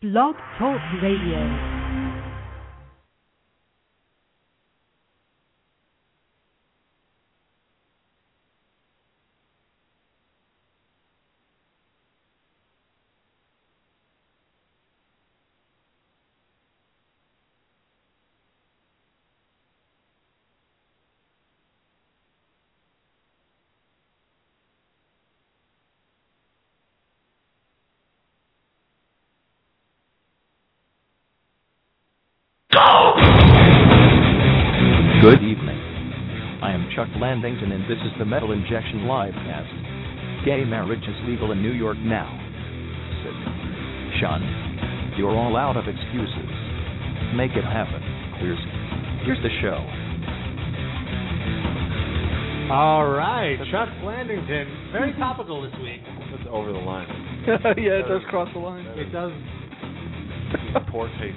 Blog Talk Radio. Good evening. I am Chuck Landington, and this is the Metal Injection Livecast. Gay marriage is legal in New York now. Sid, Sean, you're all out of excuses. Make it happen. Here's the show. All right, Chuck Landington, very topical this week. That's over the line. Yeah, it does cross the line. It does. Poor taste.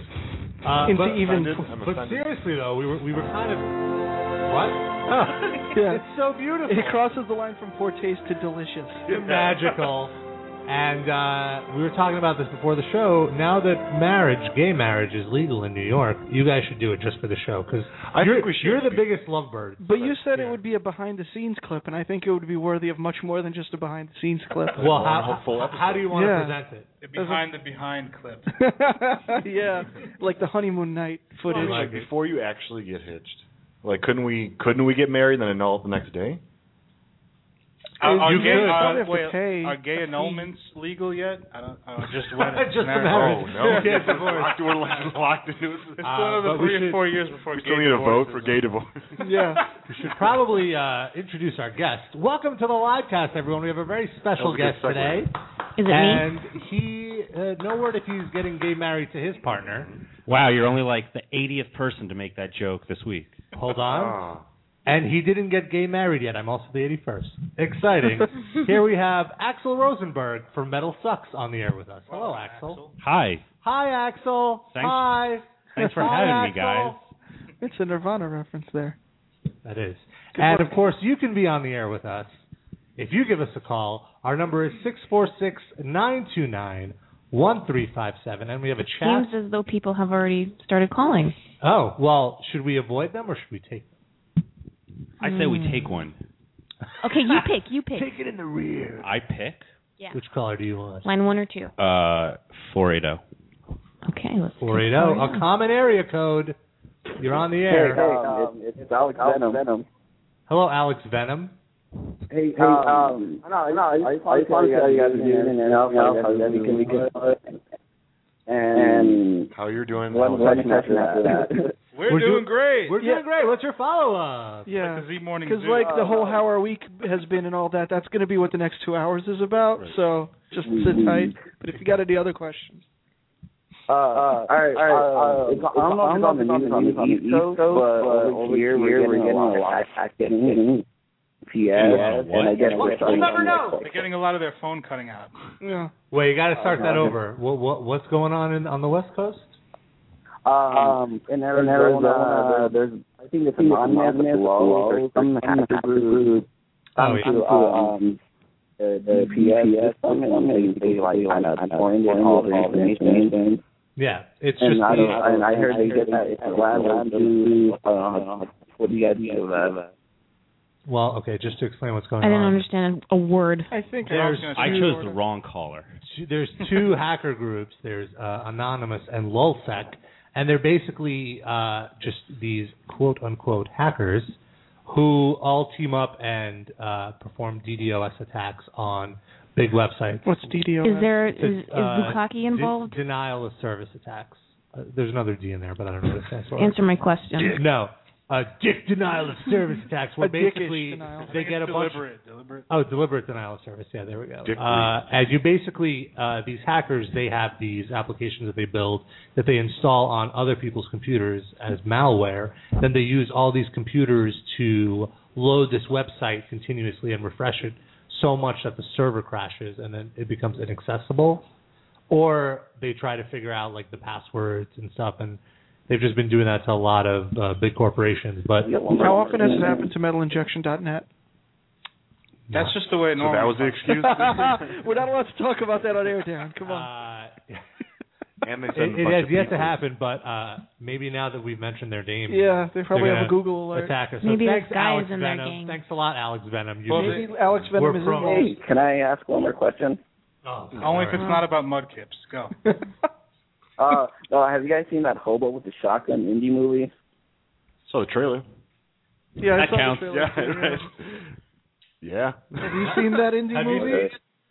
But seriously though, we were kind of what? Yeah. It's so beautiful. It crosses the line from poor taste to delicious. Magical. And we were talking about this before the show. Now that gay marriage is legal in New York, you guys should do it just for the show because you're the biggest lovebird. But you said it would be a behind-the-scenes clip, and I think it would be worthy of much more than just a behind-the-scenes clip. Well, how do you want to present it? The behind clip. Yeah, like the honeymoon night footage. Like before you actually get hitched. Like couldn't we get married and then annul it the next day? Are gay annulments legal yet? I don't. Just when just the marriage. Oh no! We're locked into it. It's another 3 or 4 years before. We still need a vote for gay divorce. Yeah. We should probably introduce our guest. Welcome to the livecast, everyone. We have a very special guest today. Is it and he, no word if he's getting gay married to his partner. Wow, you're only like the 80th person to make that joke this week. Hold on. And he didn't get gay married yet. I'm also the 81st. Exciting. Here we have Axel Rosenberg from Metal Sucks on the air with us. Hello, Axel. Hi. Hi, Axel. Thanks. Hi. Thanks for Hi, having me, guys. It's a Nirvana reference there. That is. And, of course, you can be on the air with us. If you give us a call, our number is 646-929-1357, and we have a chat. Seems as though people have already started calling. Oh, well, should we avoid them or should we take them? I say we take one. Okay, you pick. Take it in the rear. I pick? Yeah. Which caller do you want? Line 1 or 2? 480. Okay, let's 480, a common area code. You're on the air. It's Alex Venom. Hello, Alex Venom. Hey, I just want to tell you guys can we get and how you're doing? One question after that. We're doing great. We're doing great. What's your follow-up? Yeah, like the Z Morning because Zoo. like the whole how our week has been and all that, that's going to be what the next 2 hours is about. Right. So just sit tight. But if you got any other questions. All right. I don't know if it's on the East Coast, but over here we're getting a lot of hacking. And I guess we're starting they're getting a lot of their phone cutting out. Yeah. Well, you got to start that over. What's going on on the West Coast? In Arizona, there's I think it's anonymous or some hacker group the PS system and they like kind of pointed all the information. Yeah, it's and just. I heard they get that it's random. What do you guys do about that? Well, okay, just to explain what's going on. I didn't understand a word. I think I chose the wrong caller. There's 2 hacker groups. There's Anonymous and Lulsec, and they're basically just these quote-unquote hackers who all team up and perform DDoS attacks on big websites. What's DDoS? Is Bukkake involved? Denial of service attacks. There's another D in there, but I don't know what it stands for. Answer my question. No. Denial of service attacks. Where basically they get a deliberate. Deliberate denial of service. Yeah, there we go. As you basically, these hackers, they have these applications that they build that they install on other people's computers as malware. Then they use all these computers to load this website continuously and refresh it so much that the server crashes and then it becomes inaccessible. Or they try to figure out like the passwords and stuff, and they've just been doing that to a lot of big corporations. But how often has it happened to metalinjection.net? That's just the way it normally. So that was the excuse? We're not allowed to talk about that on air, Darren. Come on. And they send a It bunch has of yet to people. happen, but maybe now that we've mentioned their names, Yeah, they probably they're have a gonna Google alert. attack us. So Maybe thanks, this guy Alex is in their Venom. gang. Thanks a lot, Alex Venom. You Maybe Alex Venom we're is in pro- there. Hey, can I ask one more question? Only if it's not about mudkips. Go. Have you guys seen that Hobo with the Shotgun indie movie? So the trailer. Yeah, I That saw the counts. trailer Yeah, too, right. Yeah. Have you seen that indie Have you movie?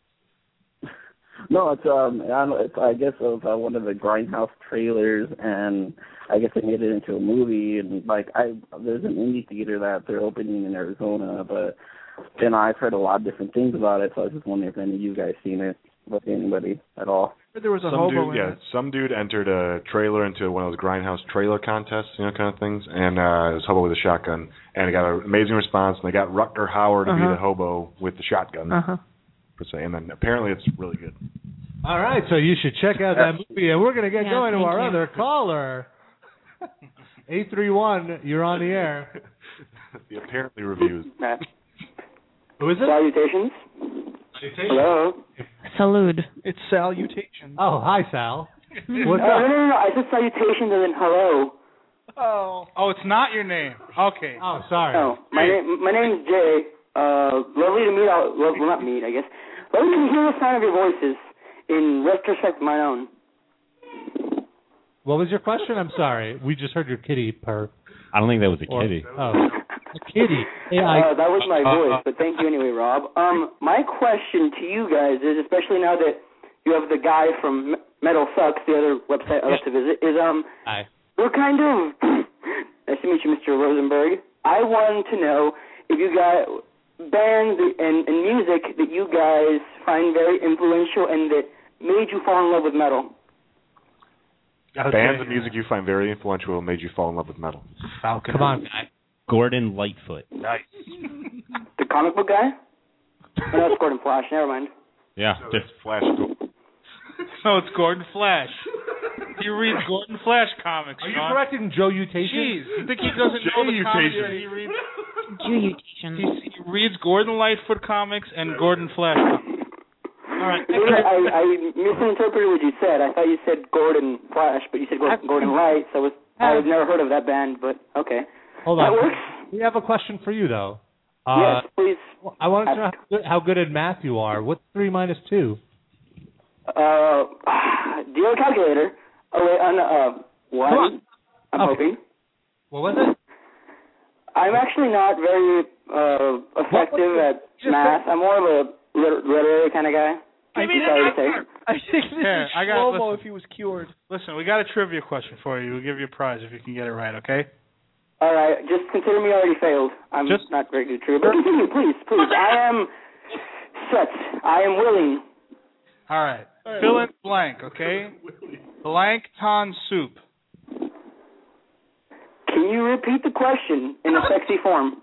No, it's I guess of one of the Grindhouse trailers, and I guess they made it into a movie. And there's an indie theater that they're opening in Arizona, but then I've heard a lot of different things about it. So I was just wondering if any of you guys seen it, with anybody at all. There was a Some hobo dude, in it. some dude entered a trailer into one of those Grindhouse trailer contests, kind of things, and it was Hobo with a Shotgun, and it got an amazing response, and they got Rutger Hauer to be the hobo with the shotgun, per se, and then apparently it's really good. All right, so you should check out that movie, and we're going to get going to our thank you. other caller. 831, you're on the air. The apparently reviews. Matt. Who is it? Salutations. Hello. Salute. It's Salutations. Oh, hi, Sal. What's No, up? no. I said salutations and then hello. Oh, it's not your name. Okay. Oh, sorry. No, my name's Jay. Lovely to meet. Well, not meet, I guess. Lovely to hear the sound of your voices. In retrospect, my own. What was your question? I'm sorry. We just heard your kitty purr. I don't think that was a kitty. Oh, a kitty. That was my voice, but thank you anyway, Rob. My question to you guys is, especially now that you have the guy from Metal Sucks, the other website I love to visit, is Hi. what kind of nice to meet you, Mr. Rosenberg. I wanted to know if you got bands and music that you guys find very influential and that made you fall in love with metal. Bands of music you find very influential and made you fall in love with metal. Falcon. Come on, guy. Gordon Lightfoot. Nice. The comic book guy? Oh, no, it's Gordon Flash. Never mind. Yeah. So it's Flash. No, it's Gordon Flash. He reads Gordon Flash comics, Are you Sean. correcting Joe Utation? Jeez, you think he doesn't know the comics that he reads? Jutation. He reads Gordon Lightfoot comics and Gordon Flash comics. All right. I misinterpreted what you said. I thought you said Gordon Flash, but you said Gordon Light, so I've never heard of that band, but okay. Hold That on. works? We have a question for you, though. Yes, please. I wanted to know how good at math you are. What's 3 minus 2? Do you have a calculator? Oh, wait, one. Come on. I'm Okay. hoping. What was it? I'm actually not very effective at math. I'm more of a literary kind of guy. I think this Here, is I got- Shlomo listen. if he was cured. Listen, we got a trivia question for you. We'll give you a prize if you can get it right, okay? All right, just consider me already failed. I'm Just- not very good at trivia, but continue, please. I am set. I am willing. All right. Fill in blank, okay? Blankton soup. Can you repeat the question in a sexy form?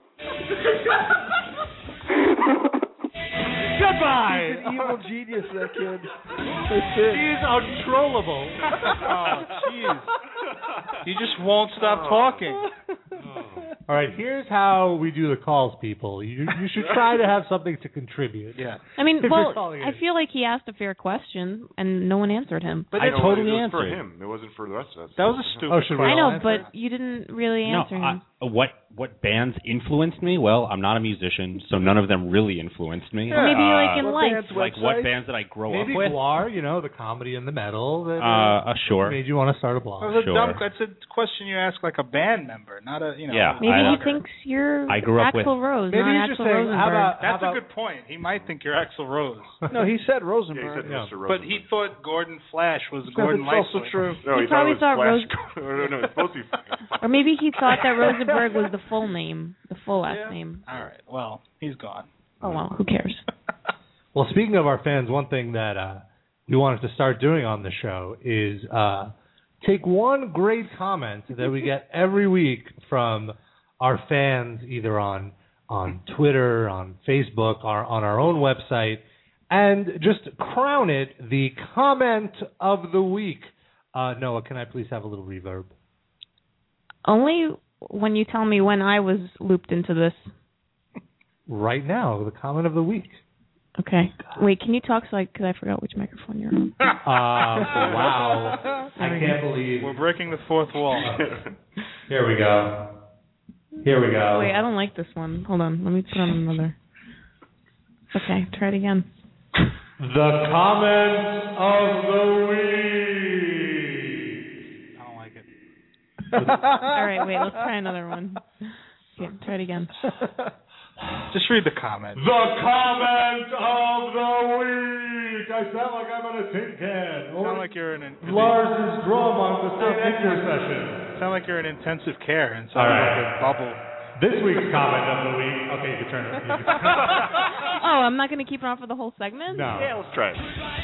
Goodbye. He's an evil genius, that kid. He's untrollable. Oh, jeez. He just won't stop talking. All right, here's how we do the calls, people. You should try to have something to contribute. Yeah. I mean, If you're well, calling it. I feel like he asked a fair question and no one answered him. But I totally it was answered. for him. It wasn't for the rest of us. That was a stupid Oh, should we I all know, answer? but you didn't really No, answer him. what bands influenced me? Well, I'm not a musician, so none of them really influenced me. Or maybe like in What life. band's Like what website? bands did I grow Maybe up with? Guar, the comedy and the metal that Sure. made you want to start a blog. That was a Sure. dumb. That's a question you ask like a band member, not a Yeah. Maybe I- he thinks you're I grew up with- Axl Rose, Maybe not he's just Axl saying, Rosenberg. how about That's a good point. He might think you're Axl Rose, No, he said Yeah, Rosenberg. he said Mr. but Rosenberg. he thought Gordon Flash was That's Gordon also Lightfoot. true. No, He he probably thought thought it was Flash. no, it's supposed to be. Or maybe he thought that Rosenberg was the full name, the full last name. All right. Well, he's gone. Oh well, who cares? Well, speaking of our fans, one thing that we wanted to start doing on the show is take one great comment that we get every week from our fans, either on Twitter, on Facebook, or on our own website, and just crown it the comment of the week. Noah, can I please have a little reverb? Only when you tell me when I was looped into this. Right now, the comment of the week. Okay. Wait, can you talk because I forgot which microphone you're on. Wow. I can't believe. We're breaking the fourth wall. Here we go. Wait, I don't like this one. Hold on. Let me put on another. Okay, try it again. The comments of the week. I don't like it. All right, wait, let's try another one. Okay, try it again. Just read the comment. The comment of the week. I sound like I'm on a tin can. You sound like you're in Lars's drum on the picture session. Sound like you're in intensive care and All right. like a bubble. This week's comment of the week. Okay, you can turn it. Oh, I'm not going to keep it on for the whole segment? No. Yeah, let's try it.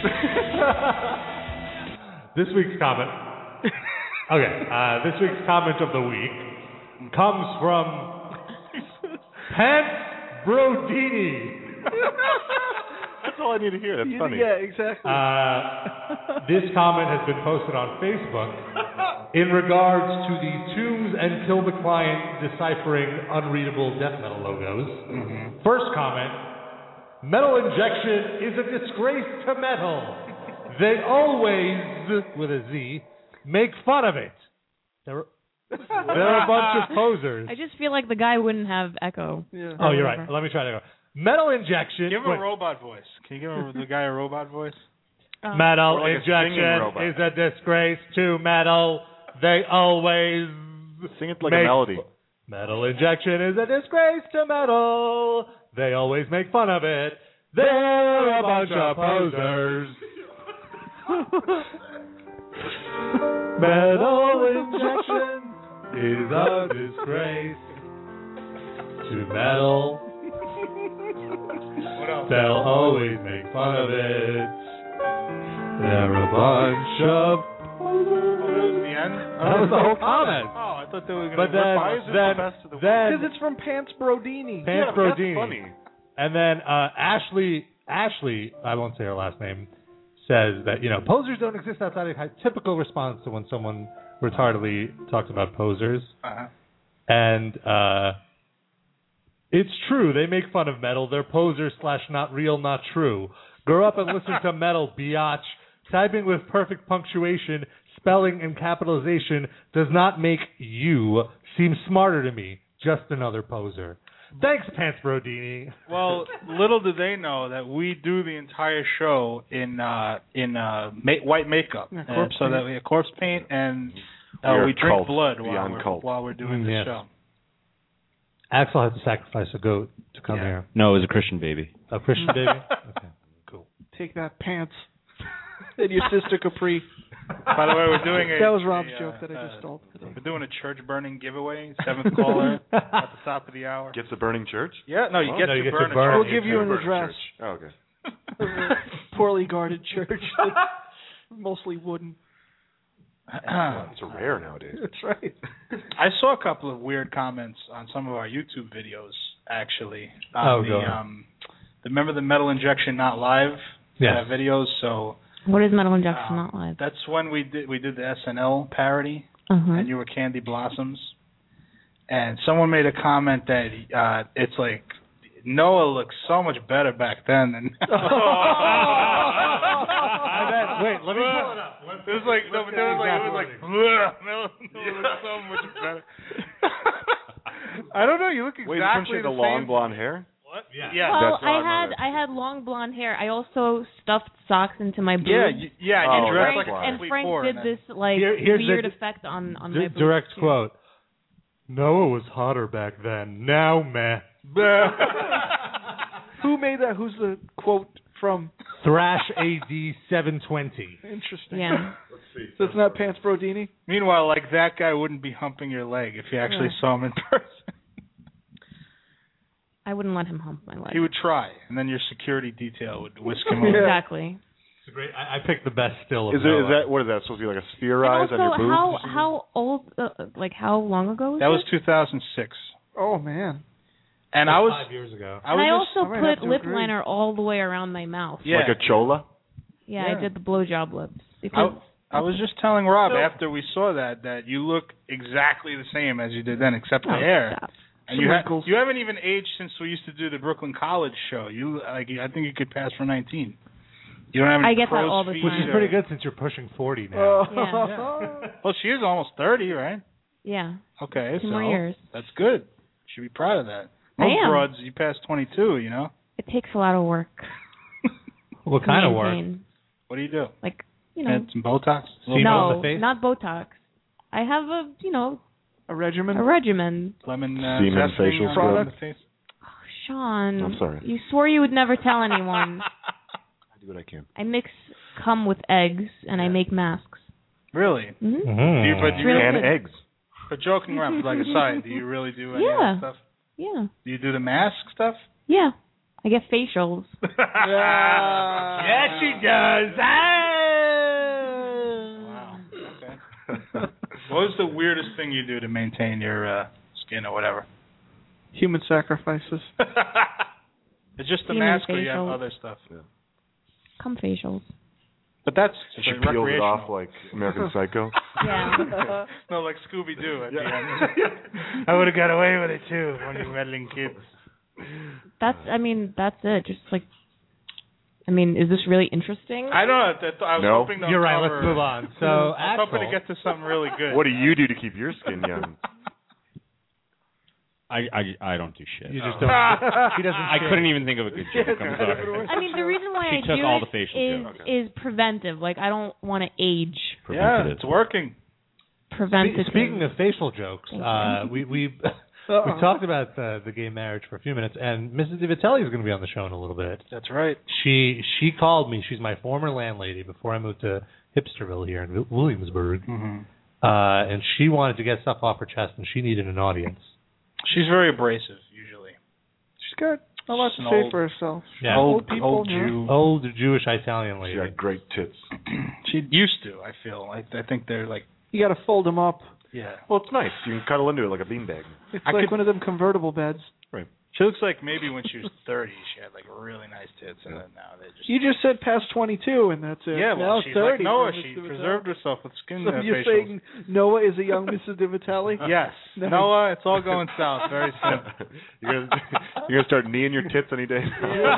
This week's comment. Okay, this week's comment of the week comes from Pants Brodini. That's all I need to hear. That's funny. Yeah, exactly. This comment has been posted on Facebook in regards to the Tombs and Kill the Client deciphering unreadable death metal logos. Mm-hmm. First comment, Metal Injection is a disgrace to metal. They always, with a Z, make fun of it. They're a bunch of posers. I just feel like the guy wouldn't have echo. Yeah. Oh, you're right. Let me try to go. Metal Injection. Give him a robot voice. Can you give the guy a robot voice? Metal like Injection is a disgrace to metal. They always sing it like a melody. Metal Injection is a disgrace to metal. They always make fun of it. They're a bunch of posers. Metal Injection is a disgrace to metal. What else? They'll always make fun of it. They're a bunch of. Oh, that was the end? That was the whole comment. Oh, I thought they were going to. But then, the best of the week? Because it's from Pants Brodini. Pants Brodini. That's funny. And then Ashley, I won't say her last name, says that, posers don't exist outside of typical response to when someone retardedly talks about posers. Uh-huh. And it's true, they make fun of metal. They're posers / not real, not true. Grow up and listen to metal, biatch. Typing with perfect punctuation, spelling, and capitalization does not make you seem smarter to me. Just another poser. Thanks, Pants Brodini. Well, little do they know that we do the entire show in white makeup, so that we have corpse paint and we drink blood while we're doing the show. Axel had to sacrifice a goat to come here. No, it was a Christian baby. A Christian baby? Okay, cool. Take that, Pants. And your sister Capri. By the way, we're doing that was Rob's joke that I just stole. We're doing a church burning giveaway. 7th caller at the top of the hour. Gets the burning church? Yeah, no, you get to burn a church. church. We'll give you an address. Oh, okay. Poorly guarded church. Mostly wooden. It's rare nowadays. That's right. I saw a couple of weird comments on some of our YouTube videos, actually. Remember the Metal Injection Not Live videos? So. What is Metal Injection Not Live? That's when we did the SNL parody, and you were Candy Blossoms. And someone made a comment that it's like Noah looked so much better back then than. Wait, let me pull it up. It was like Noah looked so much better. I don't know. You look exactly the same. The long blonde hair. What? Yeah. Well, I had long blonde hair. I also stuffed socks into my boobs. And Frank did this weird effect on my boobs. Direct quote. Noah was hotter back then. Now, meh. Who made that? Who's the quote from? Thrash AD 720. Interesting. Yeah. Let's see. So it's not Pants Brodini? Meanwhile, that guy wouldn't be humping your leg if you actually saw him in person. I wouldn't let him hump my leg. He would try, and then your security detail would whisk him over. Exactly. It's great. I picked the best still. Is that what is that supposed to be, like a sphere rise on your boobs? How old? How long ago was that? That was 2006. Oh man. And I was 5 years ago. I also put lip liner all the way around my mouth. Yeah. Like a chola? Yeah, I did the blowjob lips. I was just telling Rob after we saw that you look exactly the same as you did then, except the hair. Stop. And you haven't even aged since we used to do the Brooklyn College show. I think you could pass for 19. You don't have any I get that all the time. Which is pretty good since you're pushing 40 now. Yeah. Well, she is almost 30, right? Yeah. Okay, 2 more years. That's good. You should be proud of that. Most broads, you pass 22, you know? It takes a lot of work. What kind of work? What do you do? Like, you know. Add some Botox? No, not Botox. I have a regimen. Lemon semen facial product. Face. Oh, Sean. I'm sorry. You swore you would never tell anyone. I do what I can. I mix cum with eggs and I make masks. Really? Mm-hmm. And eggs. But joking around, like aside, do you really do any of that stuff? Yeah. Do you do the mask stuff? Yeah. I get facials. Yes, she does. Wow. Okay. What was the weirdest thing you do to maintain your skin or whatever? Human sacrifices. It's just the mask, or you have other stuff? Yeah. Cum facials. But that's she peeled it off like American Psycho. Yeah. No, like Scooby-Doo at the end. I would have got away with it too when you meddling kids. That's it. Just like, is this really interesting? I don't know. I was hoping You're right. Let's move on. So, I was hoping to get to something really good. What do you do to keep your skin young? I don't do shit. You just don't. He doesn't. I couldn't even think of a good joke. I'm sorry. The reason why I do all the facial is preventive. Like, I don't want to age. Yeah, it's working. Preventative. Speaking of facial jokes, we talked about the gay marriage for a few minutes, and Mrs. DiVitelli is going to be on the show in a little bit. That's right. She called me. She's my former landlady before I moved to Hipsterville here in Williamsburg, and she wanted to get stuff off her chest, and she needed an audience. She's very abrasive, usually. She's got a lot to say for herself. Yeah. Old Jew. Old Jewish Italian lady. She got great tits. She used to, I feel. I think they're like... You got to fold them up. Yeah. Well, it's nice. You can cuddle into it like a beanbag. It's like one of them convertible beds. Right. She looks like maybe when she was 30, she had like really nice tits, and then now they just... You just said past 22, and that's it. Yeah, well, now she's 30. Like Noah. She preserved herself with skin facials. So you're saying Noah is a young Mrs. DiVitelli? Yes. Nice. Noah, it's all going south very soon. You're gonna start kneeing your tits any day.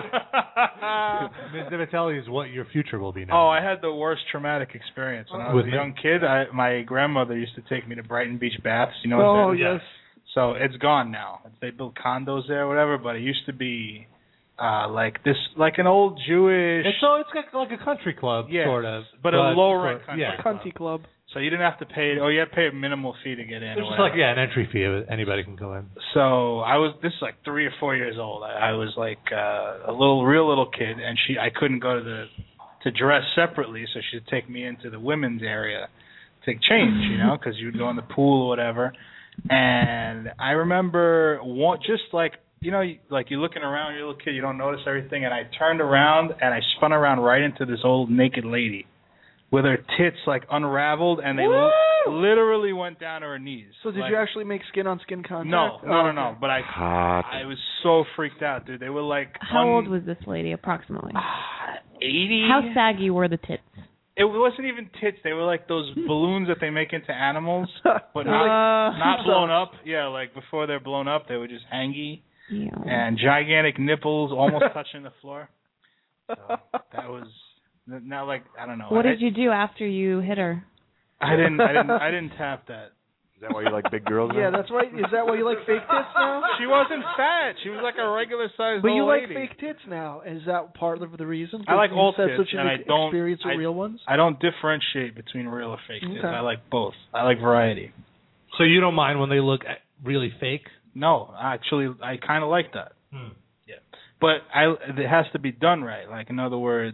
Ms. DiVitelli is what your future will be now. Oh, I had the worst traumatic experience when I was a young kid. My grandmother used to take me to Brighton Beach Baths. You know what that is? Yes. So it's gone now. They built condos there or whatever, but it used to be like an old Jewish... It's like a country club, sort of. But a low-rent country country club. So you didn't have to pay... you had to pay a minimal fee to get in. It's just like, an entry fee. Anybody can go in. So this is like 3 or 4 years old. I was like a real little kid, and I couldn't go to dress separately, so she'd take me into the women's area to change, because you'd go in the pool or whatever. And I remember just like, like you're looking around, you're a little kid, you don't notice everything, and I turned around and I spun around right into this old naked lady with her tits like unraveled, and they literally went down to her knees. So did you actually make skin-on-skin contact? No. But I was so freaked out, dude. They were like... How old was this lady, approximately? 80. How saggy were the tits? It wasn't even tits. They were like those balloons that they make into animals, but not blown up. Yeah, like before they're blown up, they were just hangy. Yeah. And gigantic nipples almost touching the floor. So that was now like I don't know. What did you do after you hit her? I didn't tap that. Is that why you like big girls now? Yeah, that's right. Is that why you like fake tits now? She wasn't fat. She was like a regular sized old lady. But you like lady. fake tits now. Is that part of the reason? I like old tits, and I don't experience with real ones. I don't differentiate between real or fake tits. I like both. I like variety. So you don't mind when they look really fake? No, actually, I kind of like that. Yeah, but it has to be done right. Like in other words,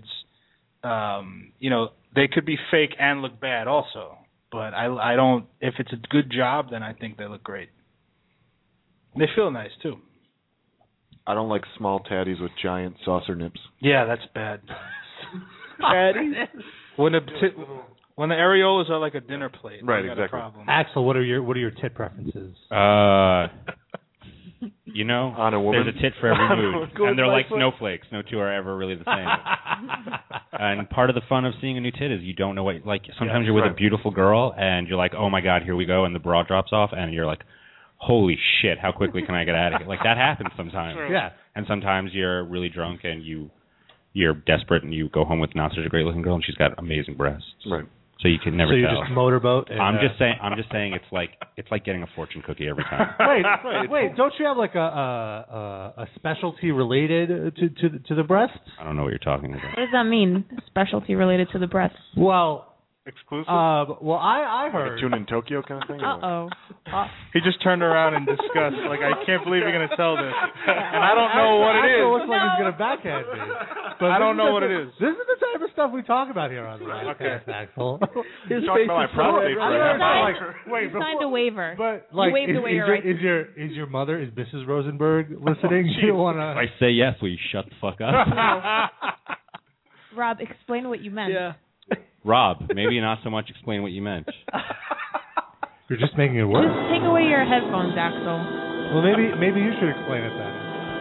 they could be fake and look bad also. But I don't. If it's a good job, then I think they look great. They feel nice too. I don't like small tatties with giant saucer nips. Yeah, that's bad. Tatties. When the areolas are like a dinner plate, right? Exactly. A problem. Axel, what are your tit preferences? On a woman? There's a tit for every mood, and they're like snowflakes. No two are ever really the same. And part of the fun of seeing a new tit is you don't know what. Like sometimes you're with a beautiful girl, and you're like, oh my god, here we go, and the bra drops off, and you're like, holy shit, how quickly can I get out of here? Like, that happens sometimes. True. Yeah. And sometimes you're really drunk and you're desperate and you go home with not such a great looking girl and she's got amazing breasts. Right. So you can never tell. So you tell. just motorboat. And, I'm just saying it's like getting a fortune cookie every time. Wait! Don't you have like a specialty related to the breasts? I don't know what you're talking about. What does that mean? Specialty related to the breasts? Well, exclusive. Well, I heard like a Tune in Tokyo kind of thing. He just turned around in disgust. Like, I can't believe you're gonna tell this, and I don't know what it is. It looks like he's gonna backhand me. But I don't know what it is. This is the type of stuff we talk about here on the podcast, Axel. His face about my prostate. Wait, signed a waiver. But like, you waived the waiver. Is your mother, is Mrs. Rosenberg listening? Do you wanna? If I say yes, will you shut the fuck up? Rob, explain what you meant. Yeah. Rob, maybe not so much explain what you meant. You're just making it worse. Just take away your headphones, Axel. Well, maybe you should explain it then.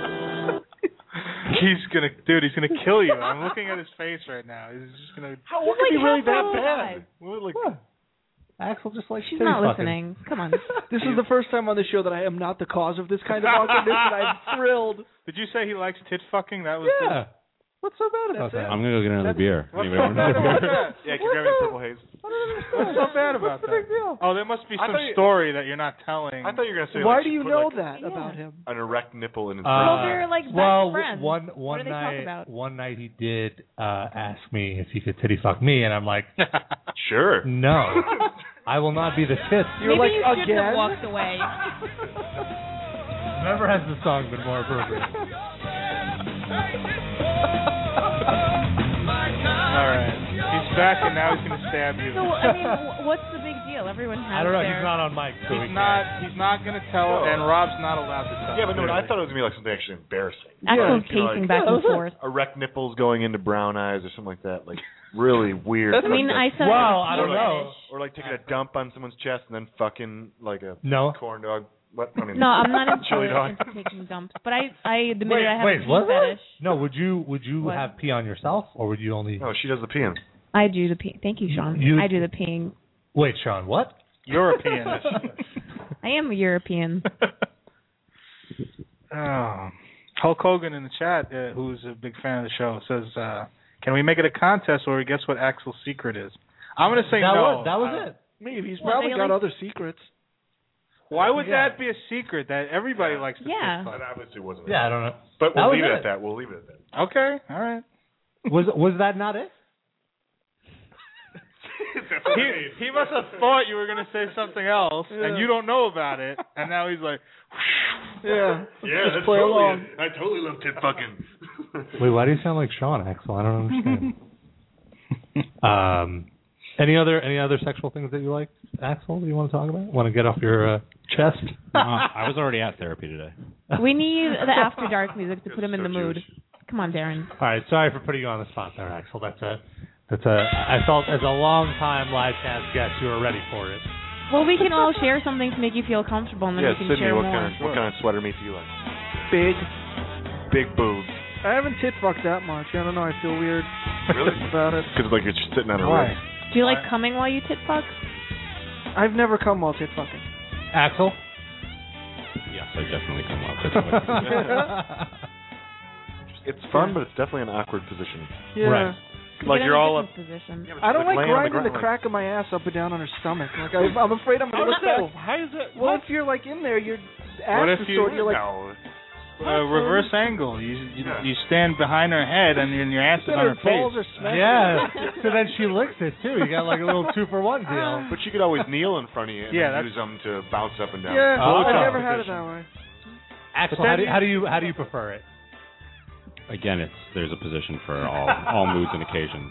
He's gonna kill you. I'm looking at his face right now. He's just gonna. What could be really that bad? What? Axel just like she's not listening. Come on. This is the first time on the show that I am not the cause of this kind of awkwardness, and I'm thrilled. Did you say he likes tit fucking? That was What's so bad about that? I'm gonna go get another beer. What's so bad about that? Yeah, can you grab me a Purple Haze? What's so bad about that? What's the big deal? Oh, there must be some story that you're not telling. I thought you were gonna say. Why like, do you put, know like, that about him? An erect nipple in his. Well, they're like best friends. One what do they talk about? One night he did ask me if he could titty fuck me, and I'm like, sure. No, I will not be the tit. You're Maybe like, you shouldn't have walked away. Never has the song been more appropriate. All right. He's back, and now he's going to stab you. So, I mean, what's the big deal? Everyone has I don't know. their... He's not on mic. So he's not going to tell, and Rob's not allowed to tell. Yeah, but no, I thought it was going to be like something actually embarrassing. Axel's pacing back and forth. Erect nipples going into brown eyes or something like that. Like, really weird. I mean, I said... Well, I don't know. Or like taking a dump on someone's chest and then fucking like a corn dog. What? I mean, no, I'm not into taking dumps. But I admitted I have a pee fetish. No, would you have pee on yourself, or would you only... No, she does the peeing. I do the peeing. Thank you, Sean. I do the peeing. Wait, Sean, what? European. I am a European. Hulk Hogan in the chat, who's a big fan of the show, says, can we make it a contest where we guess what Axel's secret is? I'm going to say no. That was it. Maybe. He's probably got other secrets. Why would that be a secret that everybody likes to tit fuck? That obviously wasn't. Yeah, I don't know. But we'll leave it at that. We'll leave it at that. Okay, all right. Was that not it? He must have thought you were going to say something else, and you don't know about it, and now he's like, just play along. I totally love tit fucking. Wait, why do you sound like Sean, Axel? I don't understand. Any other sexual things that you like, Axel, that you want to talk about? Want to get off your chest? I was already at therapy today. We need the After Dark music to put him in the mood. Come on, Darren. All right, sorry for putting you on the spot there, Axel. I felt as a long-time live cast guest, you were ready for it. Well, we can all share something to make you feel comfortable, and then we can Sydney, share what more. What kind of sweater meat do you like? Big boobs. I haven't tit fucked that much. I don't know. I feel weird really about it. Because like you're just sitting on a Why? rib. Do you like coming while you tit fuck? I've never come while tit fucking. Axel? Yes, I definitely come while tit fucking. It's fun, but it's definitely an awkward position. Yeah. Right. Like you're all up. Position. Yeah, I don't like grinding the crack of my ass up and down on her stomach. Like I'm afraid I'm gonna look back. How is it? Well, if you're like in there, your ass is sort of like. Reverse angle. You stand behind her head and your ass is on her balls face. are smashed. Yeah. So then she licks it too. You got like a little 2-for-1 deal. But she could always kneel in front of you and use them to bounce up and down. Yeah, I've never had it that way. Axel, how do you prefer it? Again, there's a position for all moods and occasions.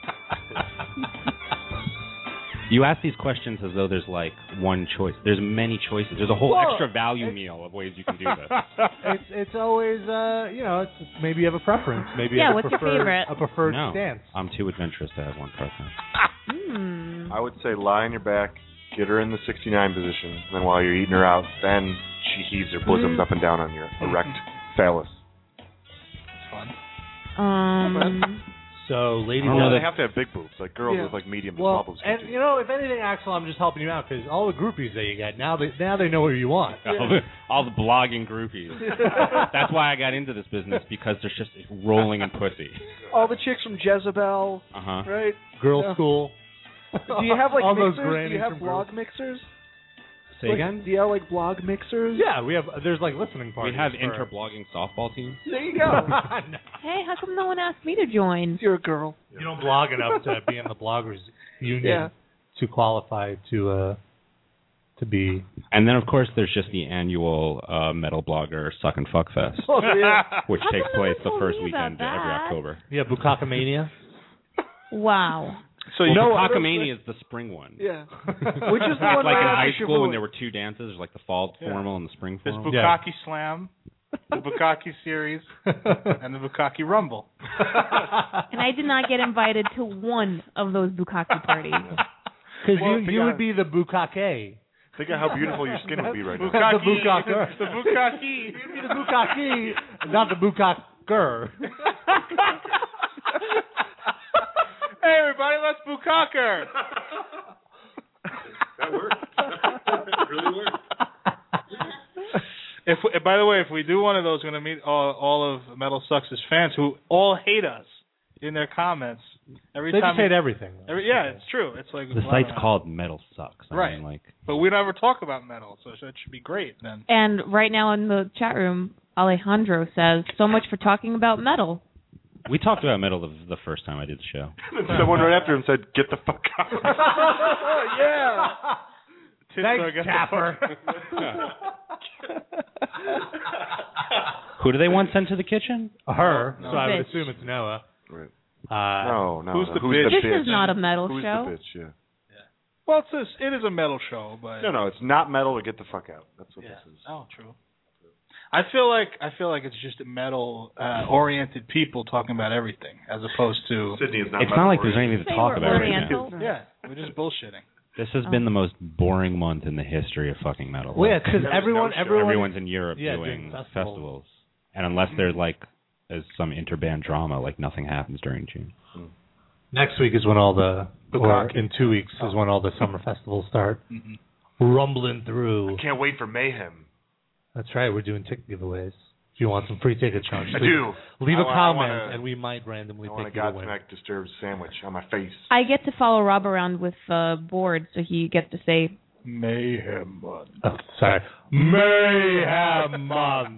You ask these questions as though there's like one choice. There's many choices. There's a whole extra value meal of ways you can do this. It's always it's maybe you have a preference. Maybe you have what's your favorite? A preferred no, stance. I'm too adventurous to have one preference. I would say lie on your back, get her in the 69 position, and then while you're eating her out, then she heaves her bosoms up and down on your erect phallus. It's fun. So, ladies, they have to have big boobs, like girls with like medium and small boobs. And if anything, Axel, I'm just helping you out because all the groupies that you get now they know what you want. All the blogging groupies. That's why I got into this business, because there's just rolling in pussy. All the chicks from Jezebel, right? Girls' school. Do you have like all mixers? Those Do you have blog mixers? Say again? Do you have like blog mixers? Yeah, we have. There's like listening parties. We have inter-blogging softball teams. There you go. Hey, how come no one asked me to join? You're a girl. You don't blog enough to be in the bloggers union to qualify to be. And then of course there's just the annual Metal Blogger Suck and Fuck Fest, which takes place the first weekend every October. Yeah, Bukaka-mania. Wow. So Bukaka-mania is the spring one. Yeah. Which is the one like in high school when there were two dances, there's like the fall formal and the spring formal. There's Bukkake Slam, the Bukkake Series, and the Bukkake Rumble. And I did not get invited to one of those Bukkake parties. Because you would be the Bukkake. Think of how beautiful your skin would be right now. The Bukkake. The Bukkake. You'd be the Bukkake, not the Bukkaker. Hey, everybody, let's Bukkaker. That works. That really works. By the way, if we do one of those, we're going to meet all of Metal Sucks' fans who all hate us in their comments. They just hate everything. It's true. It's like the site's called Metal Sucks. Right. But we never talk about metal, so it should be great then. And right now in the chat room, Alejandro says, "So much for talking about metal." We talked about metal the first time I did the show. Someone right after him said, "Get the fuck out." Yeah. Thanks, Tapper. Who do they want sent to the kitchen? Her. No. So I would assume it's Noah. Right. No. Who's the bitch? This is not a metal Who's show. Who's the bitch? Yeah. Well, it is a metal show, but no, it's not metal. To get the fuck out. That's what this is. Oh, true. I feel like it's just metal oriented people talking about everything, as opposed to Sydney is not. It's not like there's anything to talk about right now. Yeah, we're just bullshitting. This has been the most boring month in the history of fucking metal. Well, yeah, because everyone's in Europe doing festivals, and unless there's like some interband drama, like nothing happens during June. Next week is when in 2 weeks is when all the summer festivals start rumbling through. I can't wait for Mayhem. That's right. We're doing ticket giveaways. If you want some free tickets, Sean, I do. Leave a comment, and we might randomly pick you a winner. I want a Godsmack Disturbed sandwich on my face. I get to follow Rob around with board, so he gets to say Mayhem Month. Oh, sorry, Mayhem Month.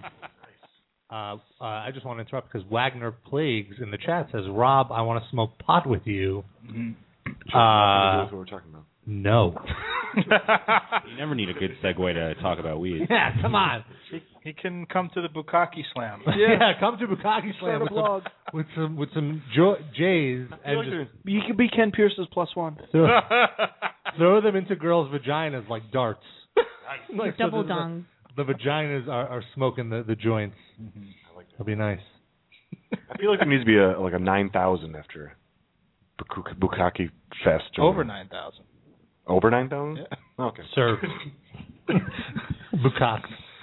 I just want to interrupt because Wagner Plagues in the chat says, "Rob, I want to smoke pot with you." Mm-hmm. That's what we're talking about. No. You never need a good segue to talk about weed. Yeah, come on. He can come to the Bukkake Slam. Yeah, come to Bukkake Slam with some J's. And you can be Ken Pierce's +1. Throw them into girls' vaginas like darts. Like double dong. The vaginas are smoking the joints. Mm-hmm. I like that. That'd be nice. I feel like there needs to be a 9,000 after Bukkake Fest. Over 9,000. Over 9,000? Yeah. Okay. Sir. Bukkake.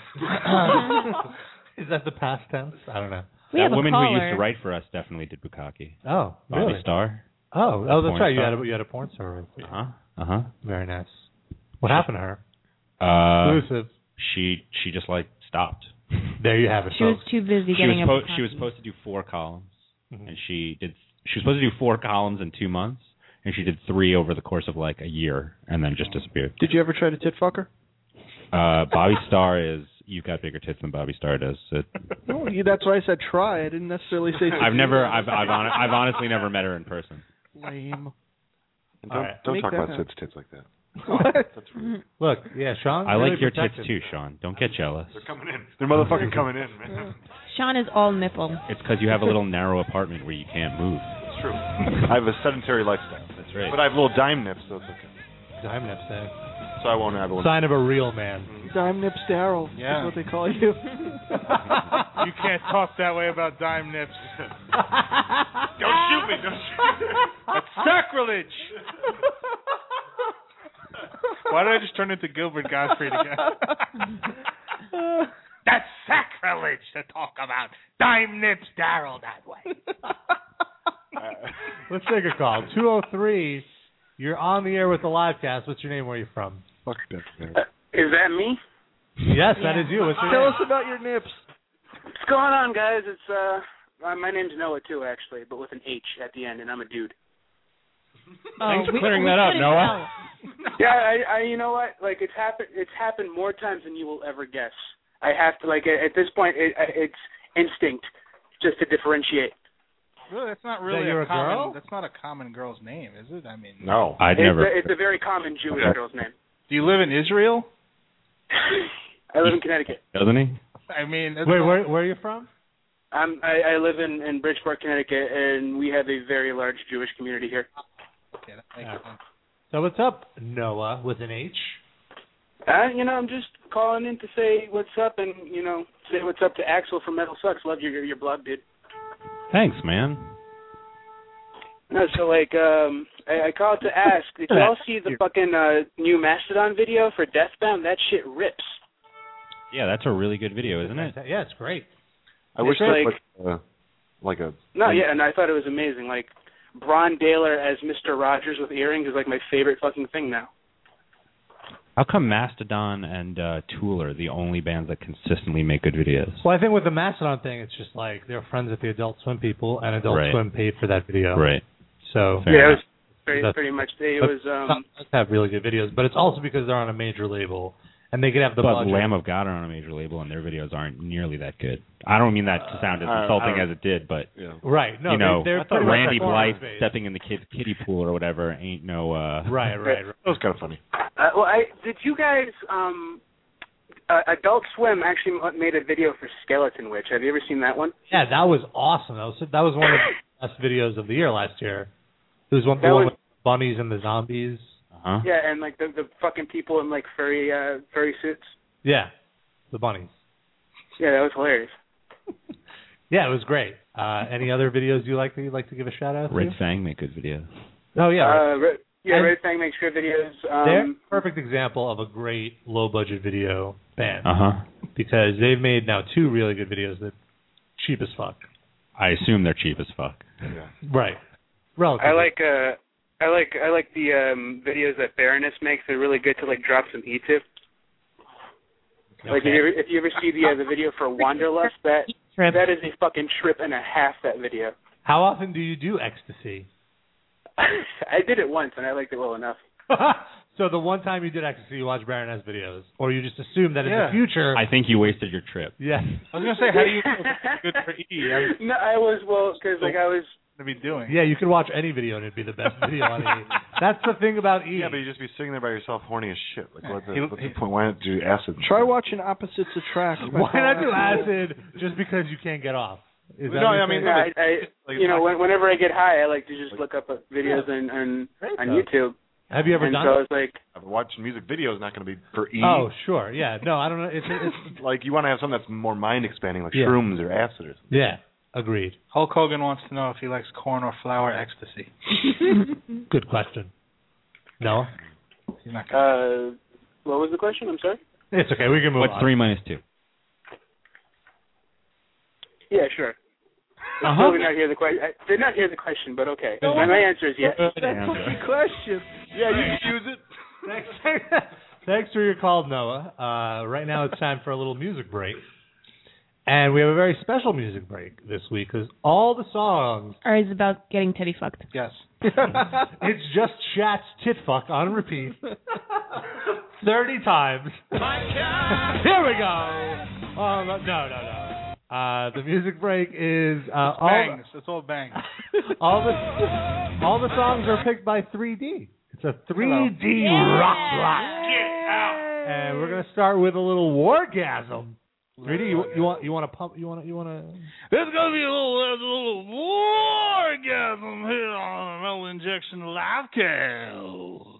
Is that the past tense? I don't know. That woman who used to write for us definitely did Bukkake. Oh, really? Bobby Starr. Oh, that's right. You had a porn star. Very nice. What happened to her? Exclusive. She just stopped. There you have it. She was too busy getting a She was supposed to do 4 columns, and she was supposed to do 4 columns in 2 months, and she did 3 over the course of a year, and then just disappeared. Did you ever try to tit fuck her? Bobby Starr is. You've got bigger tits than Bobby Starr does. Well, that's why I said try. I didn't necessarily say. I've honestly never met her in person. Lame. Don't talk about Sid's tits like that. What? That's rude. Look, yeah, Sean. I really like your protected. too, Sean. Don't get jealous. They're coming in. They're motherfucking coming in, man. Sean is all nipple. It's because you have a little narrow apartment where you can't move. It's true. I have a sedentary lifestyle. That's right. But I have little dime nips, so it's okay. Dime nips, So I won't have one. Sign of a real man. Dime nips Daryl. Yeah. That's what they call you. You can't talk that way about dime nips. Don't shoot me. Don't shoot me. That's sacrilege. Why did I just turn into Gilbert Gottfried again? That's sacrilege to talk about dime nips Daryl that way. Let's take a call. 203. You're on the air with the live cast. What's your name? Where are you from? Is that me? Yes, that is you. Tell us about your nips. What's going on, guys? It's my name's Noah too, actually, but with an H at the end, and I'm a dude. Thanks for clearing that up, Noah. Yeah, I you know what? Like it's happened more times than you will ever guess. I have to at this point, it's instinct just to differentiate. Really, that's not really a common. Girl? That's not a common girl's name, is it? I mean, no, It's a very common Jewish girl's name. Do you live in Israel? I live in Connecticut. Doesn't he? I mean, where are you from? I live in Bridgeport, Connecticut, and we have a very large Jewish community here. Okay, that makes sense. So what's up, Noah, with an H? I'm just calling in to say what's up and, say what's up to Axel from Metal Sucks. Love your blog, dude. Thanks, man. No, so, I called to ask, did you all see the fucking new Mastodon video for Deathbound? That shit rips. Yeah, that's a really good video, isn't it? Yeah, it's great. I wish it was like a... No, yeah, and I thought it was amazing. Like, Bron Daler as Mr. Rogers with earrings is, my favorite fucking thing now. How come Mastodon and Tool are the only bands that consistently make good videos? Well, I think with the Mastodon thing, it's just they're friends with the Adult Swim people, and Adult Swim paid for that video. Right. So yeah, it was pretty much. It was. Have really good videos, but it's also because they're on a major label, and they could have the But budget. Lamb of God are on a major label, and their videos aren't nearly that good. I don't mean that to sound as insulting as it did, but right. No, they're Randy Blythe stepping in the kiddie pool or whatever ain't no. Right. That was kind of funny. Did you guys? Adult Swim actually made a video for Skeleton Witch. Have you ever seen that one? Yeah, that was awesome. That was one of the best videos of the year last year. It was one with the bunnies and the zombies. Uh-huh. Yeah, and the fucking people in furry suits. Yeah, the bunnies. Yeah, that was hilarious. Yeah, it was great. Any other videos you'd like to give a shout out to? Red Fang make good videos. Oh yeah. Red Fang makes good videos. They're a perfect example of a great low budget video band. Because they've made now 2 really good videos that cheap as fuck. I assume they're cheap as fuck. Yeah. Right. Relatively. I like the videos that Baroness makes. They're really good to drop some heat to. Like if you ever see the video for Wanderlust, that is a fucking trip and a half. That video. How often do you do ecstasy? I did it once and I liked it well enough. So the one time you did ecstasy, you watched Baroness videos, or you just assumed that in the future. I think you wasted your trip. Yeah. I was gonna say, how do you know it's good for E? No, I was because I was. To be doing. Yeah, you could watch any video and it'd be the best video on E. That's the thing about E. Yeah, but you'd just be sitting there by yourself, horny as shit. What's the point? Why not do acid? Try watching Opposites Attract. Why not do acid just because you can't get off? Whenever I get high, I like to just look up videos on YouTube. Have you ever done it? So it's watching music videos is not going to be for E. Oh, sure. Yeah. No, I don't know. It's like you want to have something that's more mind expanding, like shrooms or acid or something. Yeah. Agreed. Hulk Hogan wants to know if he likes corn or flour ecstasy. Good question. No? He's not what was the question? I'm sorry? It's okay. We can move on. What's 3 minus 2? Yeah, sure. Did not hear the question. I did not hear the question, but okay. My answer is yes. That's a good question. Yeah, you can use it. Thanks for your call, Noah. Right now it's time for a little music break. And we have a very special music break this week because all the songs are about getting titty fucked. Yes. It's just Shat's tit fuck on repeat 30 times. Here we go. No. The music break is bangs. It's all bangs. all the songs are picked by 3D. It's a 3D rock block. Get out. And we're gonna start with a little wargasm. 3D, you want to pump? You want to? There's gonna be a little orgasm here on Metal Injection Livecast.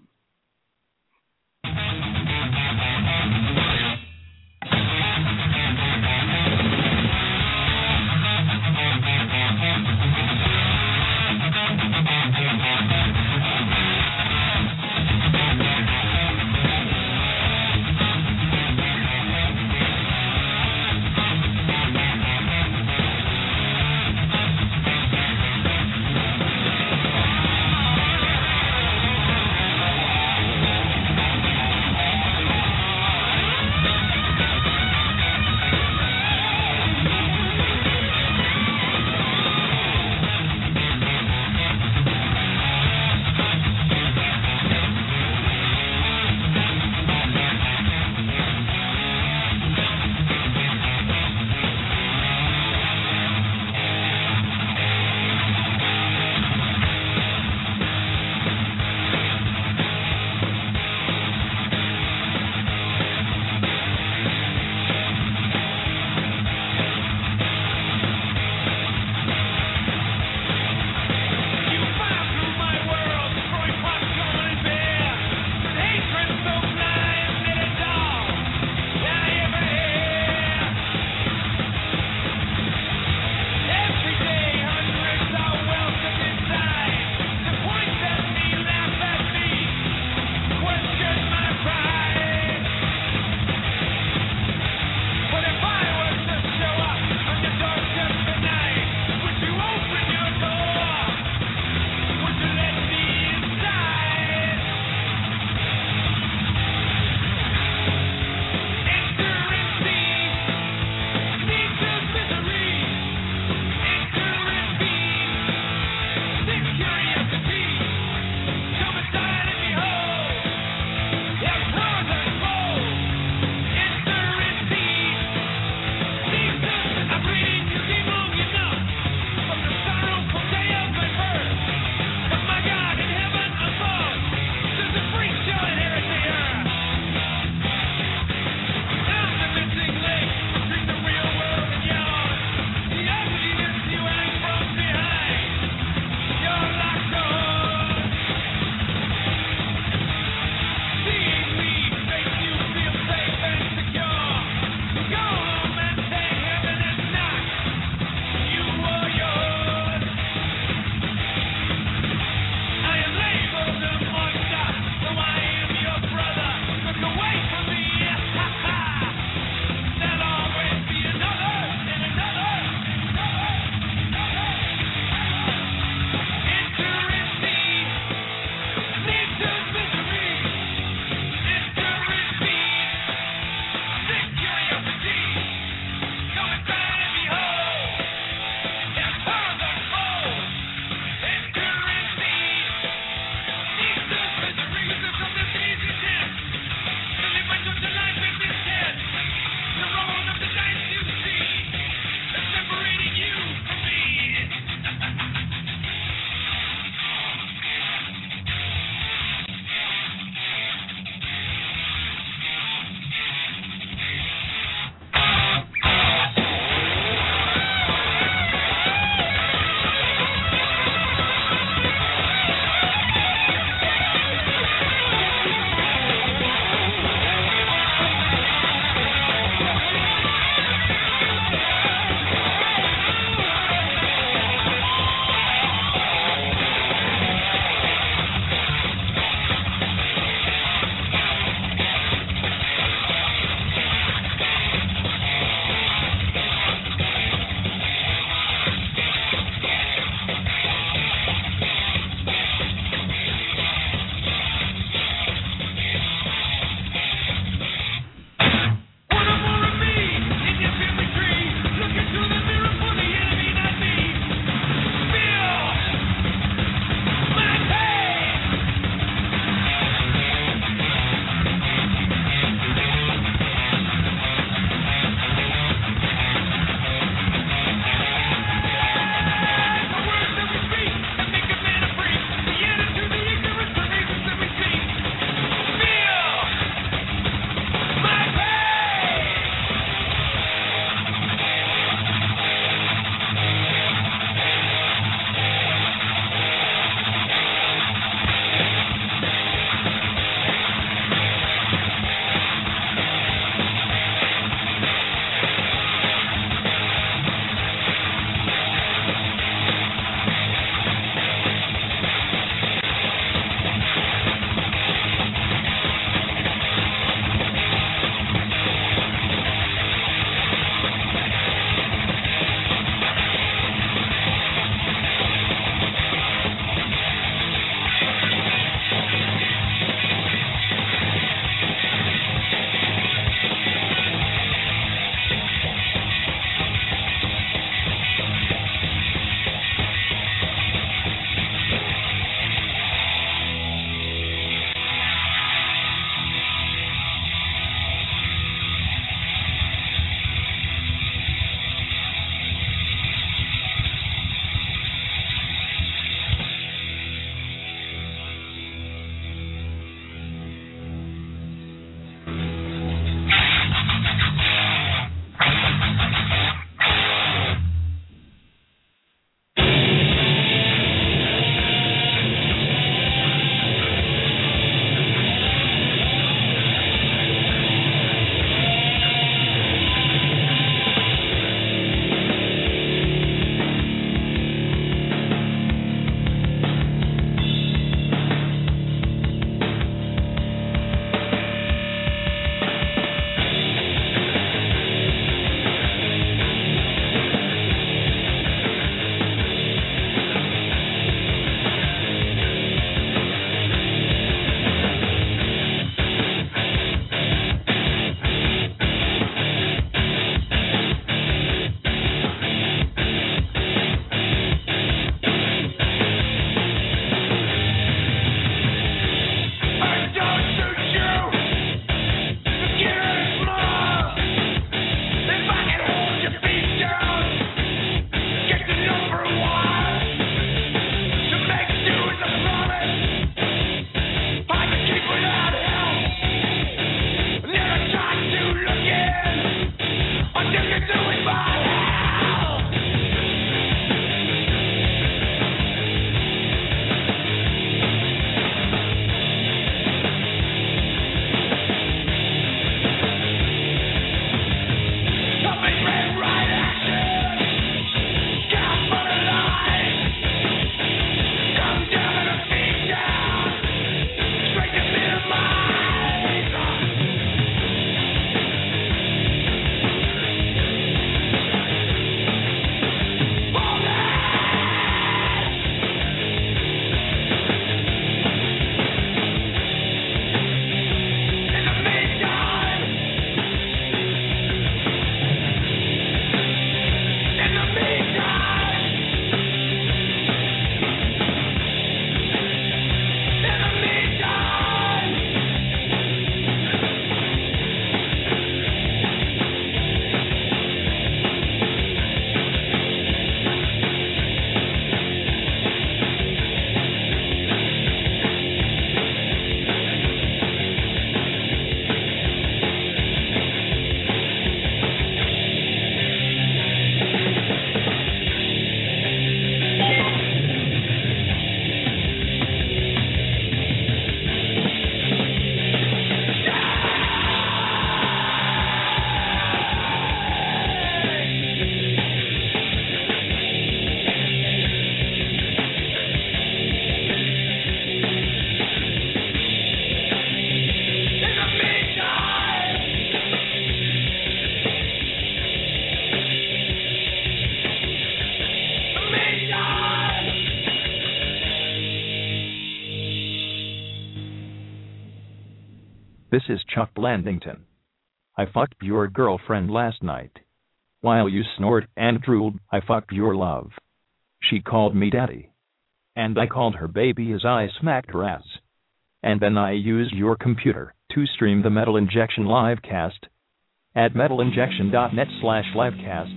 This is Chuck Blandington. I fucked your girlfriend last night. While you snored and drooled, I fucked your love. She called me daddy. And I called her baby as I smacked her ass. And then I used your computer to stream the Metal Injection livecast at metalinjection.net/livecast.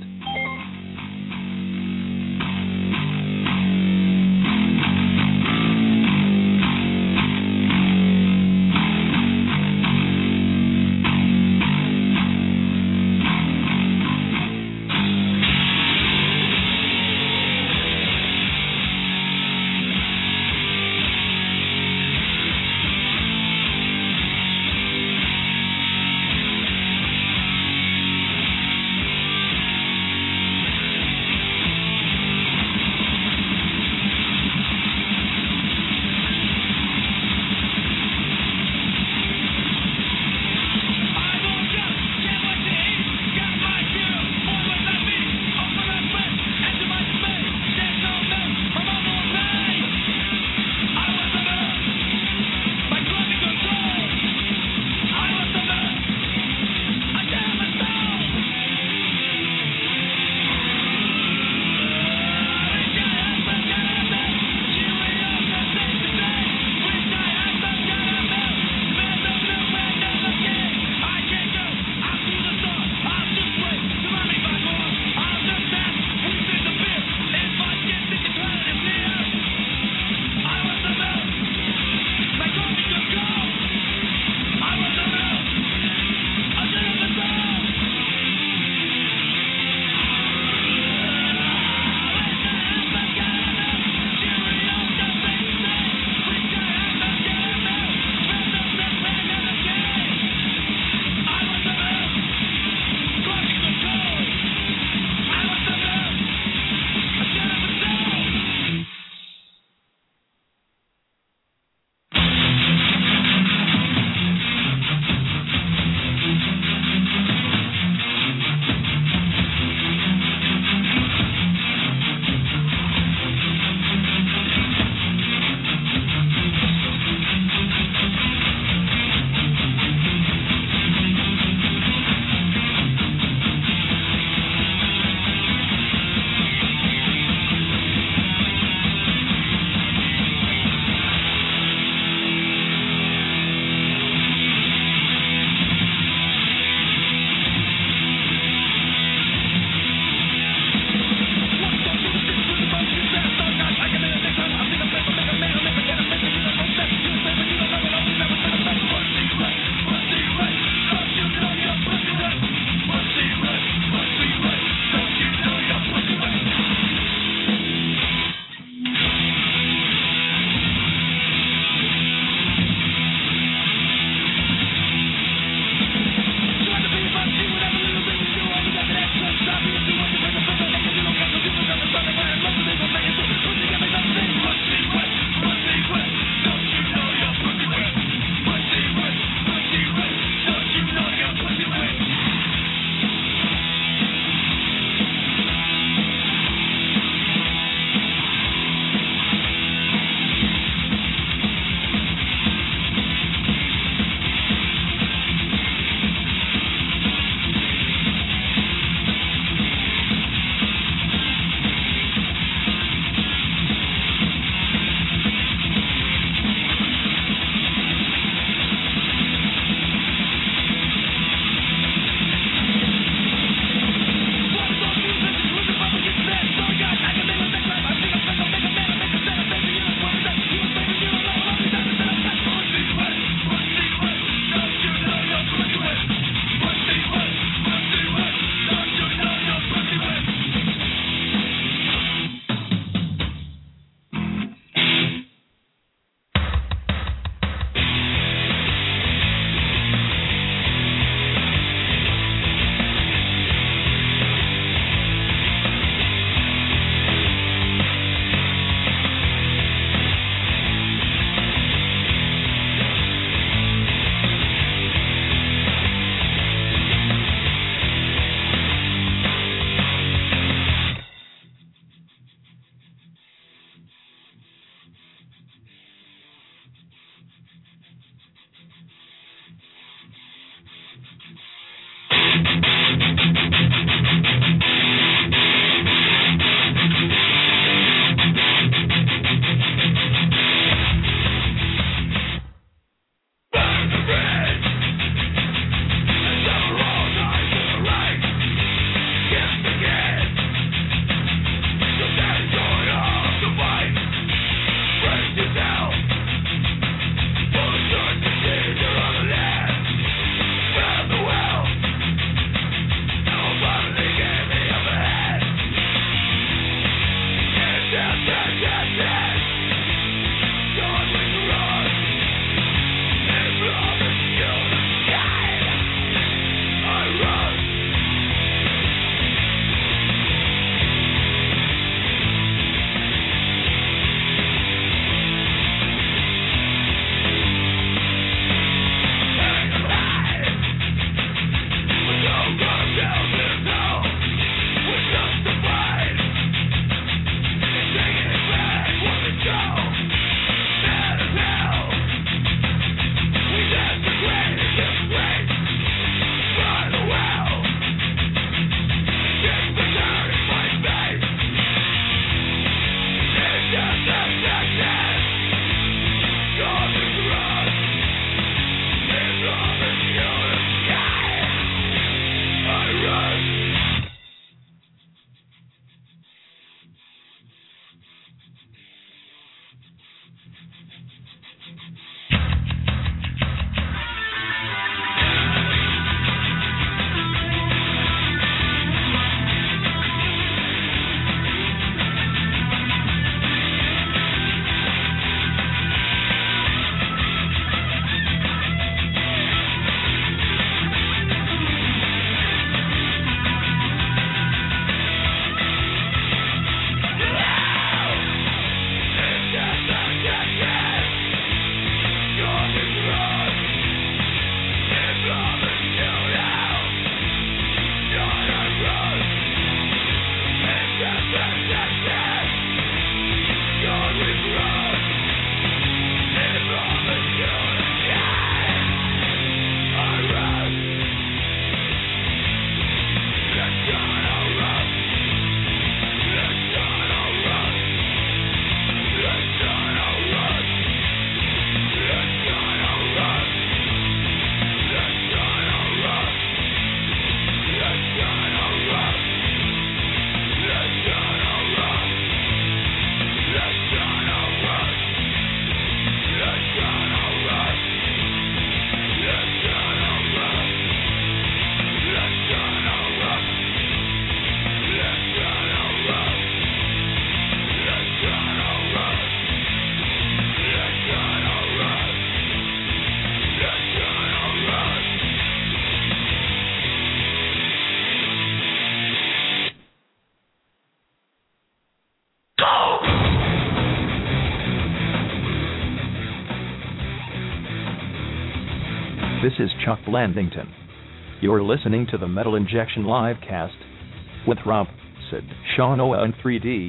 This is Chuck Landington. You're listening to the Metal Injection Livecast with Rob, Sid, Sean Oa, and 3D.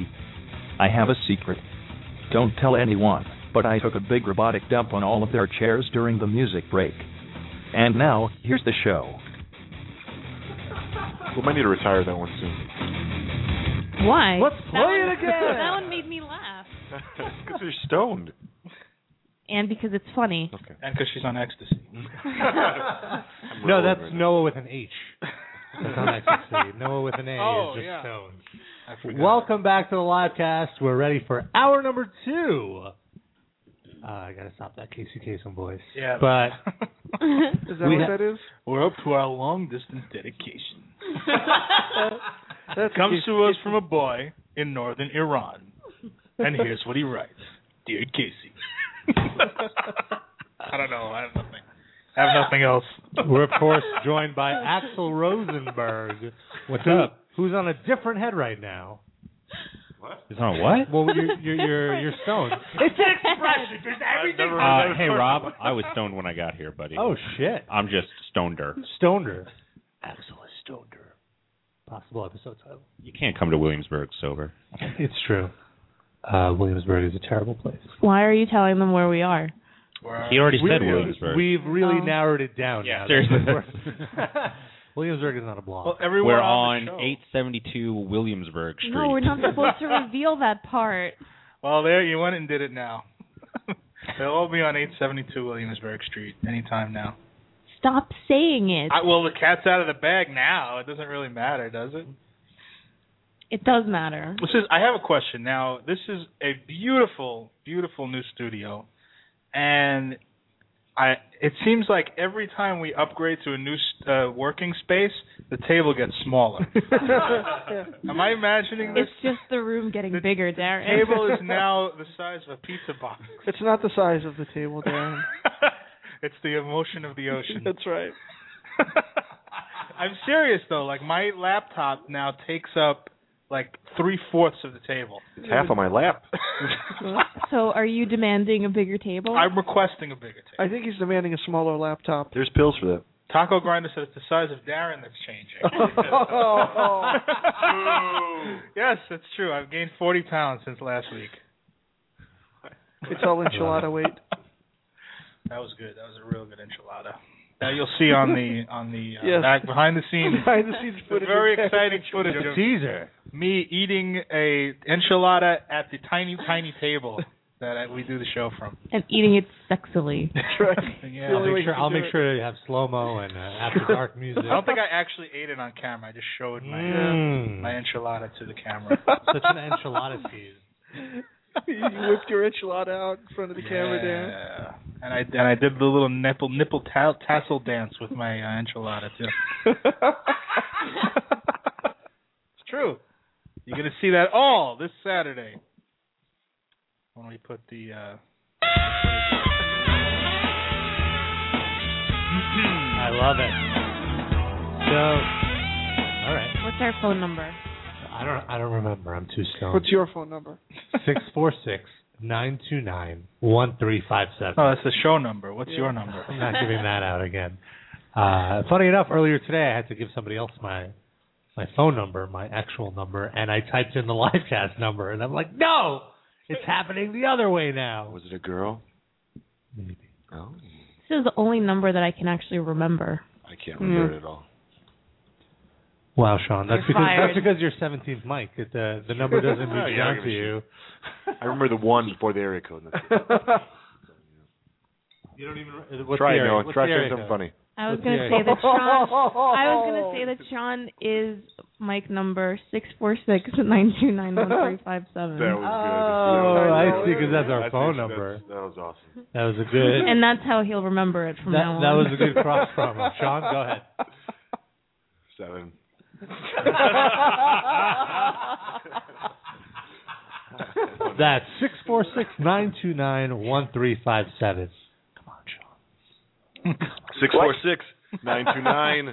I have a secret. Don't tell anyone, but I took a big robotic dump on all of their chairs during the music break. And now, here's the show. We might need to retire that one soon. Why? Let's play it again! That one made me laugh. Because you're stoned. And because it's funny. Okay. And because she's on ecstasy. No, that's Noah with an H. That's on ecstasy. Noah with an A is just stoned. Welcome back to the livecast. We're ready for hour number 2. I gotta stop that Casey Kasem voice. Yeah. But is that what that is? We're up to our long distance dedication. That comes to us from a boy in northern Iran. And here's what he writes. Dear Casey. I don't know. I have nothing else. We're of course joined by Axel Rosenberg. What's up? Who's on a different head right now? What? He's on what? Well, you're stoned. It's an expression. There's everything. Hey, Rob, I was stoned when I got here, buddy. Oh, shit. I'm just stoneder. Stoneder. Axel is stoneder. Possible episode title. You can't come to Williamsburg sober. It's true. Williamsburg is a terrible place. Why are you telling them where we are? He already said Williamsburg. We've really narrowed it down. Yeah, now. seriously. Williamsburg is not a block. Well, everyone we're on 872 Williamsburg Street. No, we're not supposed to reveal that part. Well, there you went and did it now. They'll all be on 872 Williamsburg Street anytime now. Stop saying it. Well, the cat's out of the bag now. It doesn't really matter, does it? It does matter. I have a question. Now, this is a beautiful, beautiful new studio, and it seems like every time we upgrade to a new working space, the table gets smaller. Am I imagining this? It's just the room getting bigger, Darren. The table is now the size of a pizza box. It's not the size of the table, Darren. It's the emotion of the ocean. That's right. I'm serious, though. Like, my laptop now takes up, like, 3/4 of the table. It's half on my lap. So are you demanding a bigger table? I'm requesting a bigger table. I think he's demanding a smaller laptop. There's pills for that. Taco Grinder said it's the size of Darren that's changing. Yes, that's true. I've gained 40 pounds since last week. It's all enchilada weight. That was good. That was a real good enchilada. Now you'll see on the back behind the scenes footage. Very exciting footage of teaser. Me eating a enchilada at the tiny table that we do the show from, and eating it sexily. That's right. Yeah, I'll make sure you have slow-mo and after dark music. I don't think I actually ate it on camera. I just showed my enchilada to the camera. Such an enchilada tease. You whipped your enchilada out in front of the camera, Dan. Yeah, and I did the little nipple tassel dance with my enchilada too. It's true. You're gonna see that all this Saturday when we put the. I love it. So, all right. What's our phone number? I don't remember. I'm too stoned. What's your phone number? 646-929-1357. Oh, that's the show number. What's your number? I'm not giving that out again. Funny enough, earlier today I had to give somebody else my phone number, my actual number, and I typed in the livecast number, and I'm like, no, it's happening the other way now. Was it a girl? Maybe. Oh. This is the only number that I can actually remember. I can't remember it at all. Wow, Sean, that's because you're 17th Mike. The number doesn't reach down to you. I remember the one before the area code. You don't even. Try saying something funny. I was going to say that Sean is Mike number 646-929-1357. That was good. Oh, I see, because that's our phone number. That was awesome. That was a good. And that's how he'll remember it from now on. That was a good cross promo. Sean, go ahead. 7. That's 646-929-1357. Come on, Sean. 646-929-137.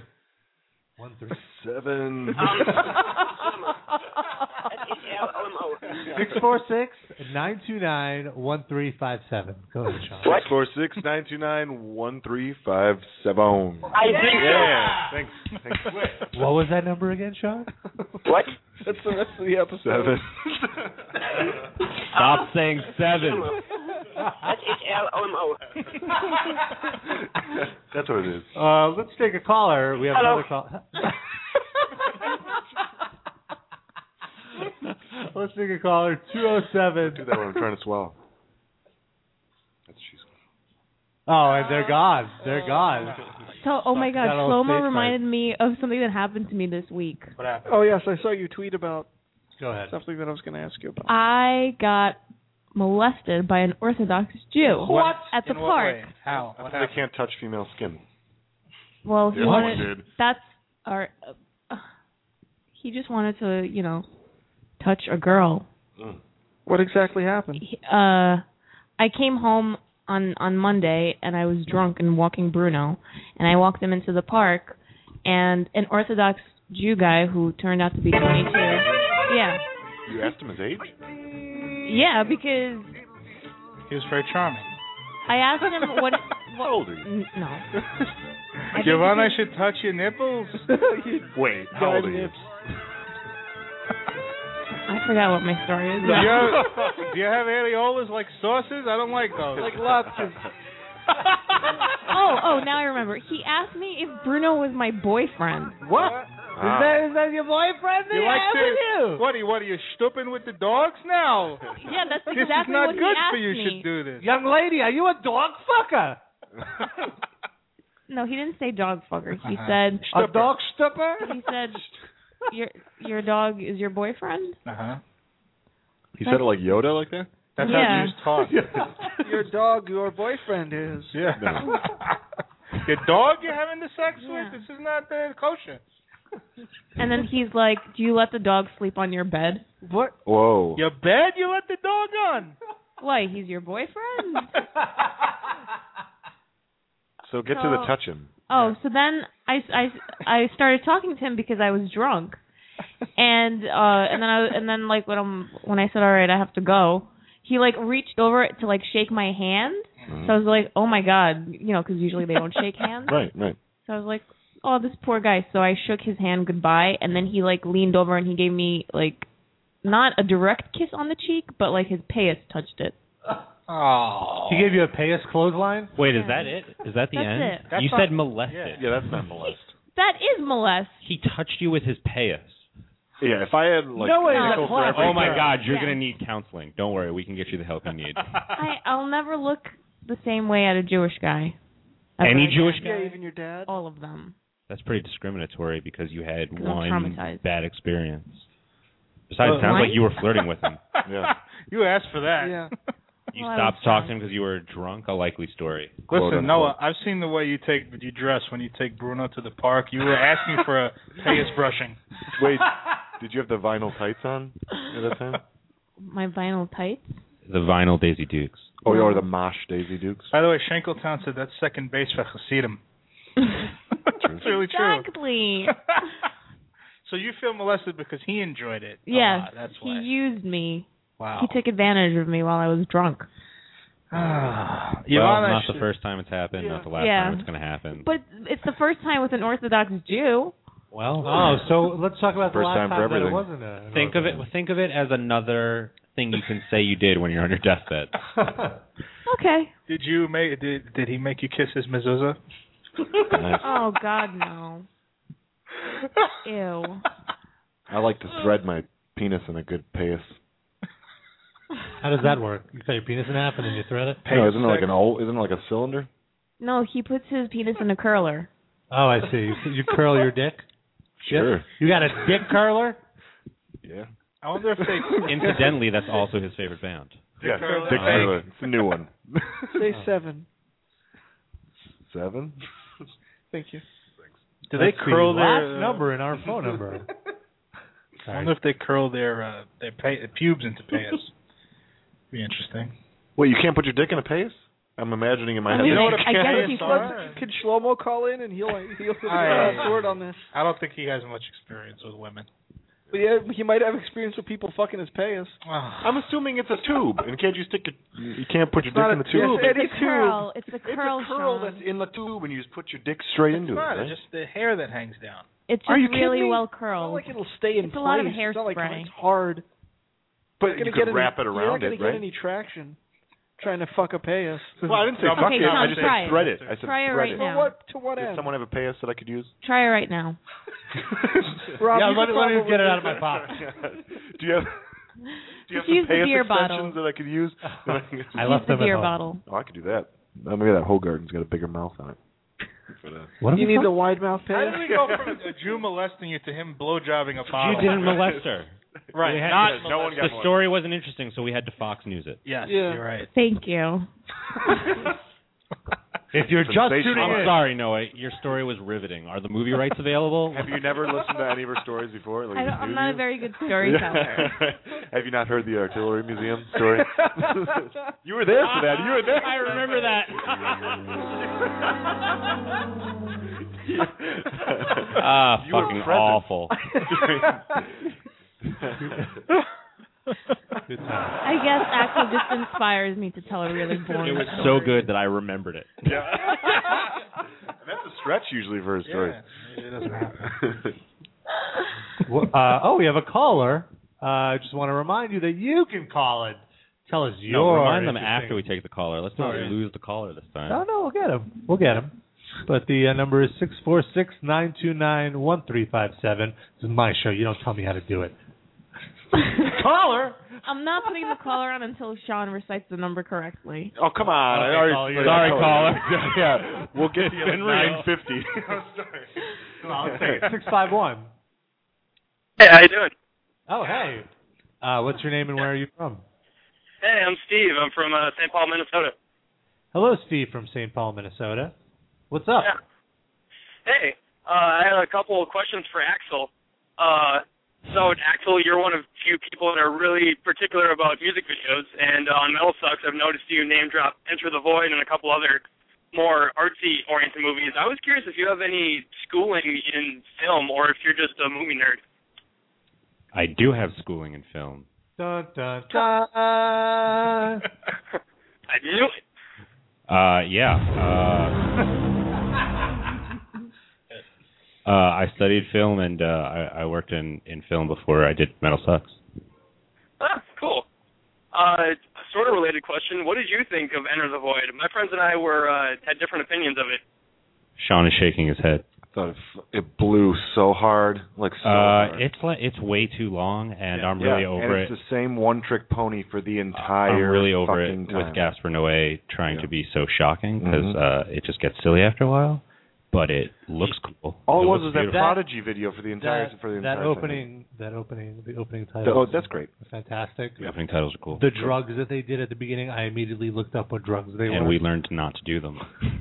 646-929-1357. Go ahead, Sean. 646-929-1357. Yeah. Thanks. What was that number again, Sean? What? That's the rest of the episode. 7. Stop saying 7. That's HLOMO. That's what it is. Let's take a caller. We have another call. Let's take a caller. 207. Do that when I'm trying to swallow. Oh, and they're gone. They're gone. So, oh my God, Shlomo reminded me of something that happened to me this week. What happened? Oh yes, I saw you tweet about. Go ahead. Something that I was going to ask you about. I got molested by an Orthodox Jew. What? At the park. Way? How? What they can't touch female skin. Well, he wanted. Did. That's our. He just wanted to, touch a girl. What exactly happened? I came home on Monday, and I was drunk and walking Bruno, and I walked him into the park, and an Orthodox Jew guy who turned out to be 22. Yeah. You asked him his age? Yeah, because he was very charming. I asked him what How old are you? No. Giovanna, I should touch your nipples. Wait, how old are you? I forgot what my story is. Do you have areolas like sauces? I don't like those. Like lots of. Oh Oh, now I remember. He asked me if Bruno was my boyfriend. What? Is that your boyfriend? You like to? What are you stooping with the dogs now? Yeah, that's exactly this is not what he good asked for you. me. Should do this. Young lady, are you a dog fucker? No, he didn't say dog fucker. He said a dog stupper. He said your dog is your boyfriend. He said it like Yoda, like that. That's how you talk. Your dog, your boyfriend is. Yeah. Your dog you're having the sex with? This is not kosher. And then he's like, do you let the dog sleep on your bed? What? Whoa. Your bed? You let the dog on? Why? He's your boyfriend? So get to the touch him. Oh, so then I started talking to him because I was drunk. And then like when I said, all right, I have to go, he like reached over to like shake my hand. So I was like, oh my God, because usually they don't shake hands. Right. So I was like, oh, this poor guy. So I shook his hand goodbye, and then he like leaned over and he gave me like not a direct kiss on the cheek, but like his payas touched it. Oh. He gave you a payas clothesline? Wait, is that it? Is that the That's end? it. You said molested. Yeah, that's not molest. That is molest. He touched you with his payas. Yeah, if I had like oh my God, you're gonna need counseling. Don't worry, we can get you the help you need. I'll never look the same way at a Jewish guy. Any Jewish guy? Yeah, even your dad? All of them. That's pretty discriminatory because you had I'm one traumatized. bad experience. Besides, it sounds like you were flirting with him. Yeah. You asked for that. Yeah. You stopped talking to him because you were drunk? A likely story. Listen, Noah, I've seen the way you dress when you take Bruno to the park. You were asking for a payas brushing. Wait, did you have the vinyl tights on at that time? My vinyl tights? The vinyl Daisy Dukes. Oh, or the Mosh Daisy Dukes. By the way, Schenkeltown said that's second base for Hasidim. That's really true. Exactly. So you feel molested because he enjoyed it. Yes, that's why. he used me. Wow. He took advantage of me while I was drunk. Well, not the first time it's happened, not the last time it's going to happen. But it's the first time with an Orthodox Jew. Well, so let's talk about first the last time for everything. that it wasn't Think of it as another thing you can say you did when you're on your deathbed. Okay. Did he make you kiss his mezuzah? Nice. Oh God, no. Ew. I like to thread my penis in a good payas. How does that work? You cut your penis in half and then you thread it? No, isn't it like a cylinder? No, he puts his penis in a curler. Oh, I see. You curl your dick? Sure. Yes. You got a dick curler? Yeah. I wonder if they... Incidentally, that's also his favorite band. Dick curler. It's a new one. Say 7. 7? Thank you. Do they curl their last number in our phone number? I wonder if they curl their pubes into payas. Be interesting. Wait, you can't put your dick in a payas? I'm imagining in my head. You know what I guess he could Shlomo call in and he'll word on this? I don't think he has much experience with women. But yeah, he might have experience with people fucking his payas. I'm assuming it's a tube, and can't you you can't put your dick in the tube. It's a curl. It's a curl, It's a curl that's in the tube, and you just put your dick straight into it. Right? It's just the hair that hangs down. It's just really well curled. It's not like it'll stay in place. It's a lot of It's not like hairspray. it's hard. But you could wrap it around You're not it, going to right? get any traction trying to fuck a payas. Well, I didn't say fuck it. I just said thread it. I said try it thread right it. now. To what end? Does someone have a payas that I could use? Try it right now. Rob, yeah, let me get it out of my pocket. Do you have use some the payas beer extensions bottle. that I could use? I left the them beer at home. bottle. Oh, I could do that. Maybe that Hogarden's got a bigger mouth on it. What you need the wide mouth How payas? did we go from a Jew molesting you to him blowjobbing a bottle? You didn't molest her. Right. No one got the story wasn't interesting, so we had to Fox News it. Yes, Yeah. you're right. Thank you. If you're just tuning I'm in. sorry, Noah. Your story was riveting. Are the movie rights available? Have you never listened to any of her stories before? Like, I'm not a very good storyteller. Have you not heard the Artillery Museum story? You were there for that. You were there. I remember that. Fucking awful. I guess actually this inspires me to tell a really boring It was story. so good that I remembered it. Yeah. And that's a stretch usually for a story. Yeah, it doesn't happen. We have a caller. I just want to remind you that you can call it tell us your. No, remind them after we take the caller. Let's not lose the caller this time. No, we'll get him. We'll get him. But the number is 646-929-1357. This is my show. You don't tell me how to do it. Caller. I'm not putting the caller on until Sean recites the number correctly. Oh, come on. Sorry, caller. Yeah, we'll get to you at 9:50. I'll say it. 651. Hey, how you doing? Oh, hey. What's your name and where are you from? Hey, I'm Steve. I'm from St. Paul, Minnesota. Hello, Steve from St. Paul, Minnesota. What's up? Yeah. Hey, I had a couple of questions for Axel. So, Axel, you're one of few people that are really particular about music videos, and on Metal Sucks, I've noticed you name drop Enter the Void and a couple other more artsy-oriented movies. I was curious if you have any schooling in film or if you're just a movie nerd. I do have schooling in film. Dun, dun, dun. I knew it. Yeah. I studied film, and I worked in film before I did Metal Sucks. Ah, cool. Sort of related question. What did you think of Enter the Void? My friends and I had different opinions of it. Sean is shaking his head. I thought it blew so hard, hard. It's way too long, and I'm really over it. And it's the same one-trick pony for the entire. I'm really over it time. with Gaspar Noé trying to be so shocking because it just gets silly after a while. But it looks cool. All it was that Prodigy video for the entire opening title. Oh, that's great. Fantastic. The opening titles are cool. The drugs that they did at the beginning, I immediately looked up what drugs they were. And we learned not to do them.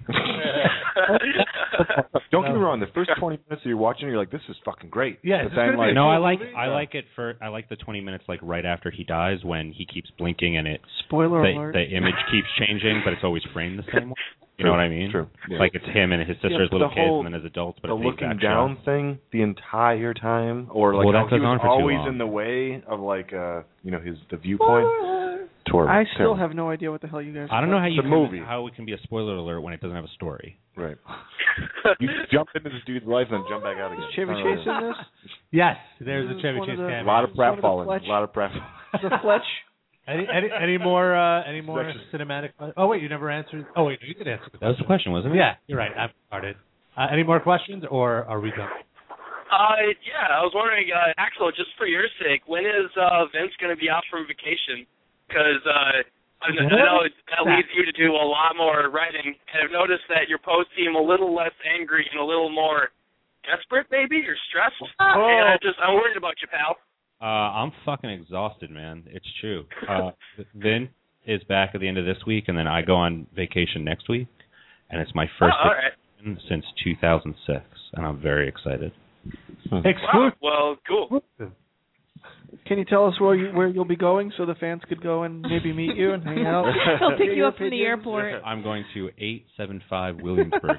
Don't get me wrong. The first 20 minutes that you're watching, you're like, "This is fucking great." Yeah. But then, no, I like it I like the 20 minutes right after he dies when he keeps blinking and Spoiler alert. The image keeps changing, but it's always framed the same way. You know what I mean? True. Yeah. Like it's him and his sister as little kids, and then as adults. But the it's looking down thing the entire time, or that how he goes on was for always too long. in the way of the viewpoint. I still have no idea what the hell you guys. I don't know how how it can be a spoiler alert when it doesn't have a story. Right. You jump into this dude's life and then jump back out again. Is Chevy Chase in this? Yes, there's a Chevy Chase cameo. A lot of pratfalling. A lot of pratfalling. The Fletch. Any more cinematic? Oh wait, you never answered. Oh wait, you did answer. That was the question, wasn't it? Yeah, you're right. I started. Any more questions, or are we done? Yeah, I was wondering, Axel, just for your sake, when is Vince going to be out from vacation? Because I know that leads you to do a lot more writing, and I've noticed that your posts seem a little less angry and a little more desperate, maybe, or stressed. And I'm worried about you, pal. I'm fucking exhausted, man. It's true. Vin is back at the end of this week, and then I go on vacation next week, and it's my first vacation since 2006, and I'm very excited. Exclusive. Well, cool. Can you tell us where you'll be going so the fans could go and maybe meet you and hang out? He'll pick you up from the airport. I'm going to 875 Williamsburg.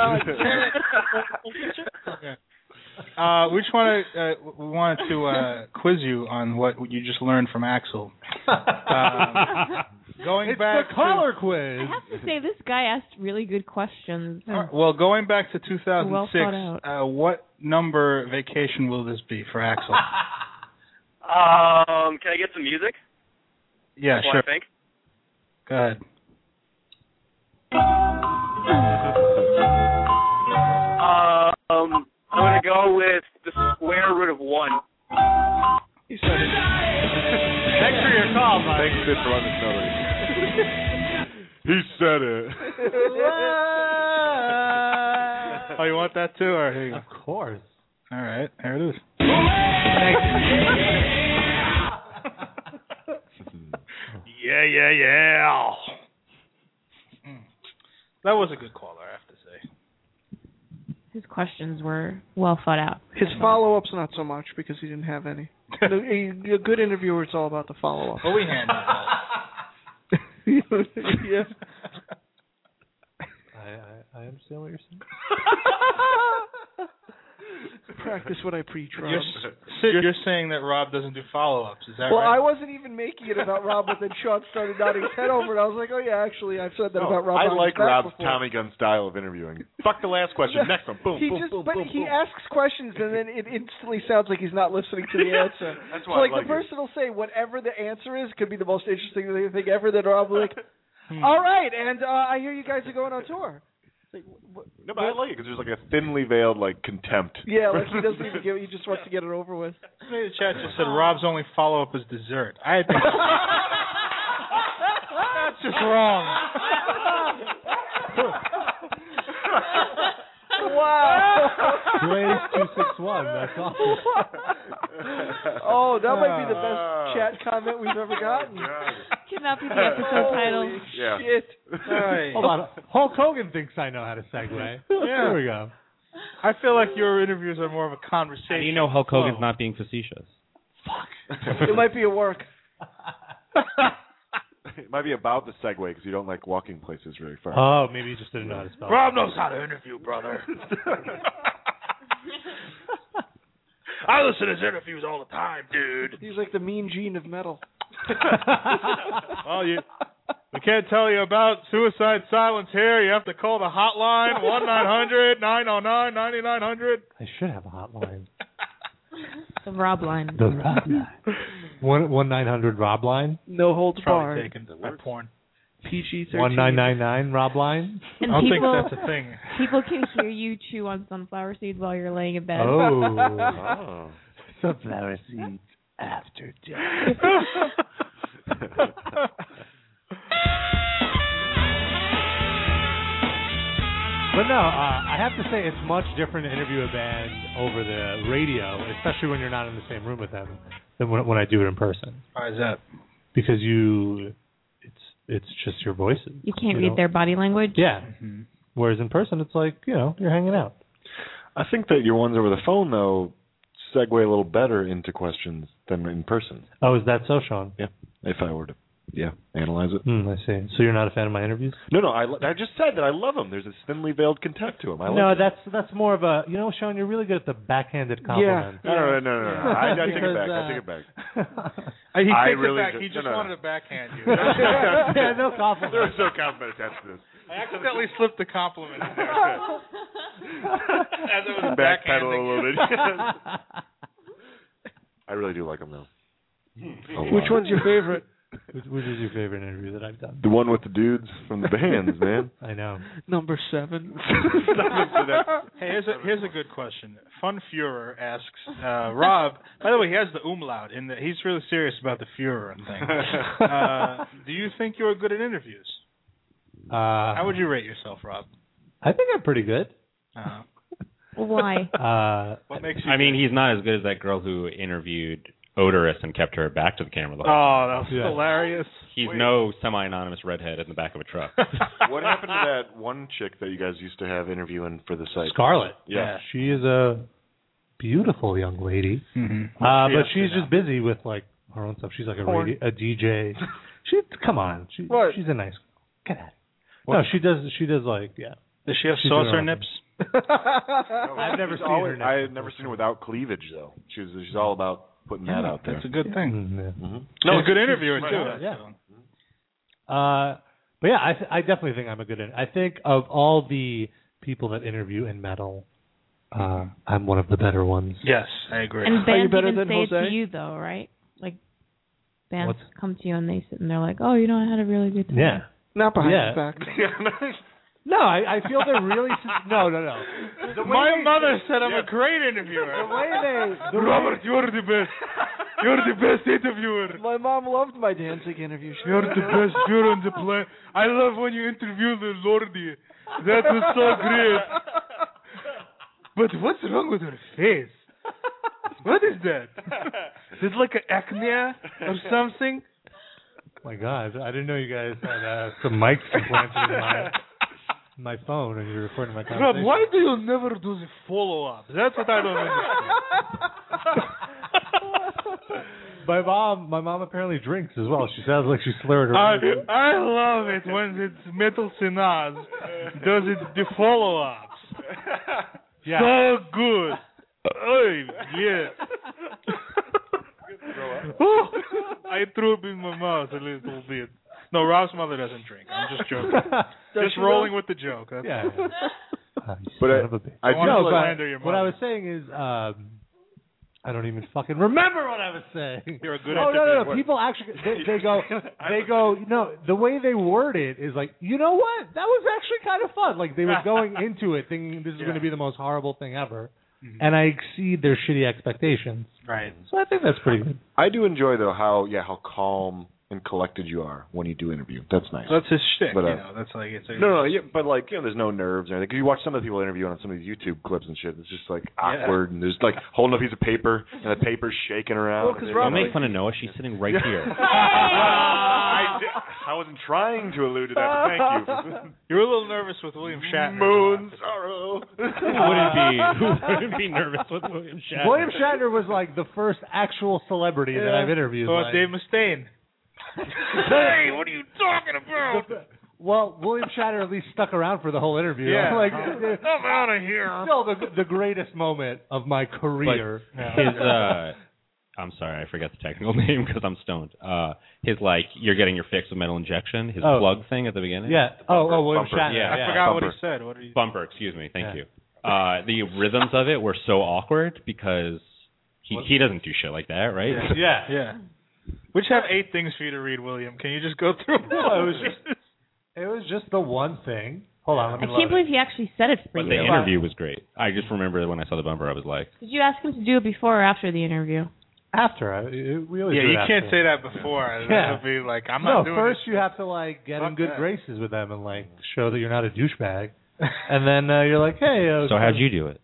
We wanted to quiz you on what you just learned from Axel. Going back the caller quiz. I have to say, this guy asked really good questions. Well, going back to 2006, what number vacation will this be for Axel? Can I get some music? Yeah, sure. I think. Go ahead. I'm going to go with the square root of 1. He said it. Thanks for your call, buddy. Thanks, Sid, for letting us know that. He said it. Oh, you want that too? Or here you go. Of course. All right, there it is. Yeah. That was a good caller, I have to say. His questions were well thought out. His follow-ups, not so much, because he didn't have any. A good interviewer, it's all about the follow-up. But we handled that. Yeah. I understand what you're saying. Practice what I preach, Rob. Sid, you're saying that Rob doesn't do follow-ups. Is that right? Well, I wasn't even making it about Rob, but then Sean started nodding his head over, and I was like, oh, yeah, actually, I've said that about Rob. I like Rob's before. Tommy gun style of interviewing. Fuck the last question. Next one. Boom, boom, boom, But boom, he boom. asks questions, and then it instantly sounds like he's not listening to the answer. That's so, why like, I like the person will say whatever the answer is could be the most interesting thing ever, that Rob will be like, all right, and I hear you guys are going on tour. Like, no, but I like it because there's like a thinly veiled like contempt. Yeah, like he doesn't even he just wants to get it over with. The chat just said Rob's only follow-up is dessert. I think that's just wrong. Wow. Blaze261, that's awesome. Oh, that might be the best chat comment we've ever gotten. Cannot be the episode title. Shit. Right. Hold on. Hulk Hogan thinks I know how to segue. Yeah. There we go. I feel like your interviews are more of a conversation. How do you know Hulk Hogan's not being facetious? It might be a work. It might be about the segue because you don't like walking places very far. Oh, maybe you just didn't know how to spell. Rob knows how to interview, brother. I listen to his interviews all the time, dude. He's like the Mean Gene of metal. Well, we can't tell you about suicide silence here. You have to call the hotline, 1-900-909-9900. I should have a hotline. The Rob line. The Rob line. 1-900 line. No holds barred. Probably taken by porn. PG-13. 1999 Rob line. And I don't people, think that's a thing. People can hear you chew on sunflower seeds while you're laying in bed. Oh. Sunflower seeds after death. But no, I have to say it's much different to interview a band over the radio, especially when you're not in the same room with them, than when I do it in person. Why is that? Because it's just your voices. You can't read their body language? Yeah. Mm-hmm. Whereas in person, it's like, you're hanging out. I think that your ones over the phone, though, segue a little better into questions than in person. Oh, is that so, Sean? Yeah, if I were to, analyze it. I see. So you're not a fan of my interviews? No, I just said that I love them. There's this thinly veiled contempt to them. That's more of a, Sean, you're really good at the backhanded compliment. Yeah. No. I take it back. I take it back. He takes it back. He just wanted to backhand you. Yeah, no compliment. There was no compliment attached to this. I accidentally slipped the compliment in there. As it was backpedal a little bit. I really do like them, though. Which one's your favorite? Which is your favorite interview that I've done? The one with the dudes from the bands, man. I know. Number 7. Hey, here's a good question. Fun Führer asks, Rob, by the way, he has the umlaut, and he's really serious about the Führer and things. Do you think you're good at interviews? How would you rate yourself, Rob? I think I'm pretty good. Why? What makes you good? He's not as good as that girl who interviewed Odorous and kept her back to the camera the whole time. That was hilarious. He's no semi-anonymous redhead in the back of a truck. What happened to that one chick that you guys used to have interviewing for the site? Scarlett. Yeah. She is a beautiful young lady. Mm-hmm. But she's just busy with like her own stuff. She's like a DJ. Come on. She's a nice girl. Get at it. No, she does like, Does she have saucer nips? I've never seen her nips. I've never seen her without cleavage, though. She's all about putting that out there. That's a good thing. Mm-hmm. No, a good interviewer, too. Yeah. But I definitely think I'm a good I think of all the people that interview in metal, I'm one of the better ones. Yes, I agree. And bands Are you better even than say Jose? it to you, though, right? Like, bands come to you and they sit and they're like, oh, I had a really good time. Yeah. Not behind his back. No, I feel they're really... No. My mother said I'm a great interviewer. Robert, you're the best. You're the best interviewer. My mom loved my dancing interview. You're the best. You're on the plane. I love when you interview the Lordi. That was so great. But what's wrong with her face? What is that? Is it like an acne or something? My God, I didn't know you guys had some mics implanted in my phone and you're recording my conversation. Rob, why do you never do the follow-up? That's what I don't understand. My mom apparently drinks as well. She sounds like she slurred her. I love it when it's Metal Sinaz does it the follow-ups. Yeah. So good. Hey, yeah. I threw up in my mouth a little bit. No, Rob's mother doesn't drink. I'm just joking. Just rolling with the joke. That's but I was saying is, I don't even fucking remember what I was saying. You're a good. No. People actually they go. No, the way they word it is like, you know what? That was actually kind of fun. Like they were going into it thinking this is going to be the most horrible thing ever. Mm-hmm. And I exceed their shitty expectations. Right. So I think that's pretty good. I do enjoy though how calm and collected you are when you do interview. That's nice. That's his shtick, but, that's like it's. But like there's no nerves or anything. Because you watch some of the people interviewing on some of these YouTube clips and shit. It's just like awkward and there's like holding a piece of paper and the paper's shaking around. Well, don't make fun of Noah. She's sitting right here. I wasn't trying to allude to that. But thank you. You're a little nervous with William Shatner. Moon sorrow. Who wouldn't be nervous with William Shatner? William Shatner was like the first actual celebrity that I've interviewed. Oh, Dave Mustaine. Hey, what are you talking about? Well, William Shatner at least stuck around for the whole interview. Yeah. I'm out of here. Still the greatest moment of my career. I'm sorry, I forgot the technical name because I'm stoned. His you're getting your fix of metal injection. His plug thing at the beginning. Yeah. William Shatner. Yeah. I forgot what he said. What did he? Bumper. Excuse me. Thank you. The rhythms of it were so awkward because he doesn't do shit like that, right? Yeah. We just have 8 things for you to read, William. Can you just go through them? It was just the one thing. Hold on, let me I can't believe he actually said it for you. The interview was great. I just remember when I saw the bumper, I was like... Did you ask him to do it before or after the interview? After. We always do you after. can't say that before. That'll be like, I'm not doing first this. you have to get in good graces with them and show that you're not a douchebag. And then you're like, hey... So how'd you do it?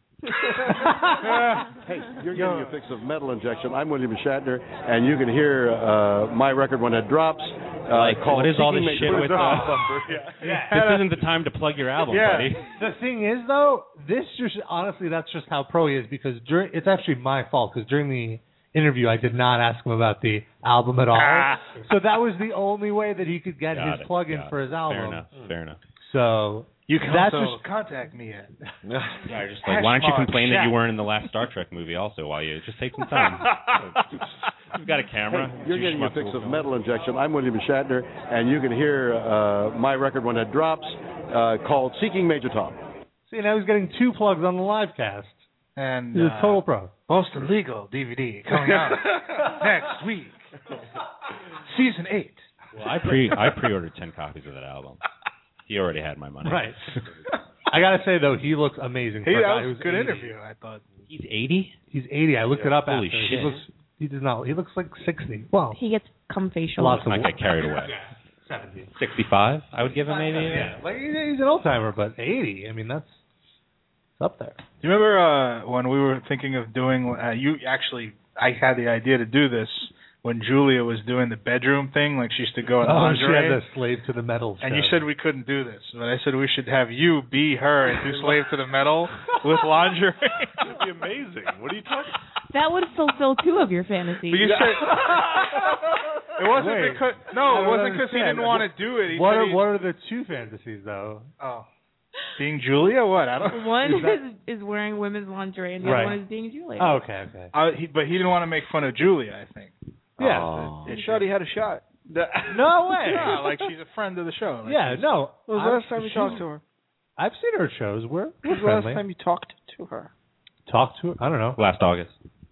Hey, you're getting your fix of metal injection. I'm William Shatner, and you can hear my record when it drops. What is all this shit with This isn't the time to plug your album, buddy. The thing is, though, honestly, that's just how pro he is, because it's actually my fault, because during the interview, I did not ask him about the album at all. So that was the only way that he could get his plug-in for his album. Fair enough. So... You can also contact me at. Why don't you complain that you weren't in the last Star Trek movie also while you just take some time? You've got a camera. Hey, you're getting your fix of metal injection. I'm William Shatner, and you can hear my record when it drops called Seeking Major Tom. See, now he's getting 2 plugs on the live cast. And he's a total pro. Most Illegal DVD coming out next week. Season 8. Well, I pre-ordered 10 copies of that album. He already had my money. Right. I gotta say though, he looks amazing. That was a good 80. Interview. I thought he's 80. He's 80. I looked it up. Holy after. shit! He does not. He looks like 60. Well, he gets cum facial. Lots of get carried away. 70. 65. I would give him maybe. Yeah. He's an old timer, but 80. I mean, that's up there. Do you remember when we were thinking of doing? I had the idea to do this. When Julia was doing the bedroom thing, she used to go in lingerie. She had the Slave to the Metal show. And you said we couldn't do this. But I said we should have you be her and do Slave to the Metal with lingerie. That would be amazing. What are you talking about? That would fulfill 2 of your fantasies. But you said... It wasn't because he didn't want to do it. What are the 2 fantasies, though? Oh. Being Julia? What? I don't. One is wearing women's lingerie, and the other one is being Julia. Oh, okay. But he didn't want to make fun of Julia, I think. Yeah. Shawty had a shot. No way. Yeah, she's a friend of the show. When was the last time you talked to her? I've seen her at shows. When was the last time you talked to her? Talked to her? I don't know. Last August.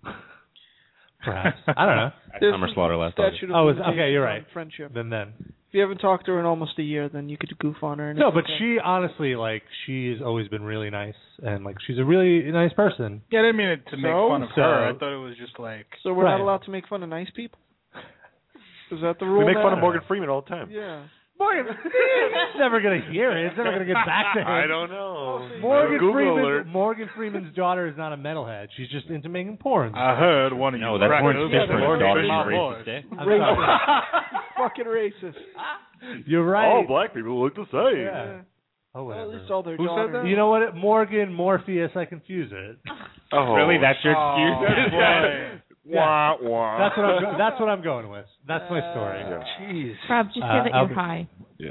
Perhaps. I don't know. At Summer Slaughter last August. Okay, you're right. Friendship. Then. If you haven't talked to her in almost a year, then you could goof on her. No, but she honestly, she's always been really nice, and she's a really nice person. Yeah, I didn't mean it to make fun of her. I thought it was just So we're not allowed to make fun of nice people? Is that the rule? We make fun of Morgan Freeman all the time. Yeah. Morgan, he's never going to hear it. It's never going to get back to him. I don't know. Morgan Freeman's daughter is not a metalhead. She's just into making porn. I heard one of you. No, that's Morgan's daughter's racist. Fucking racist. You're right. All black people look the same. Yeah. Oh, whatever. Well, at least all their Who daughters. said that? You know what? Morgan, Morpheus, I confuse it. Oh, really? That's your excuse? Wah, wah. That's what I'm going with. That's my story. Jeez. Rob, just say that you're high. Yeah.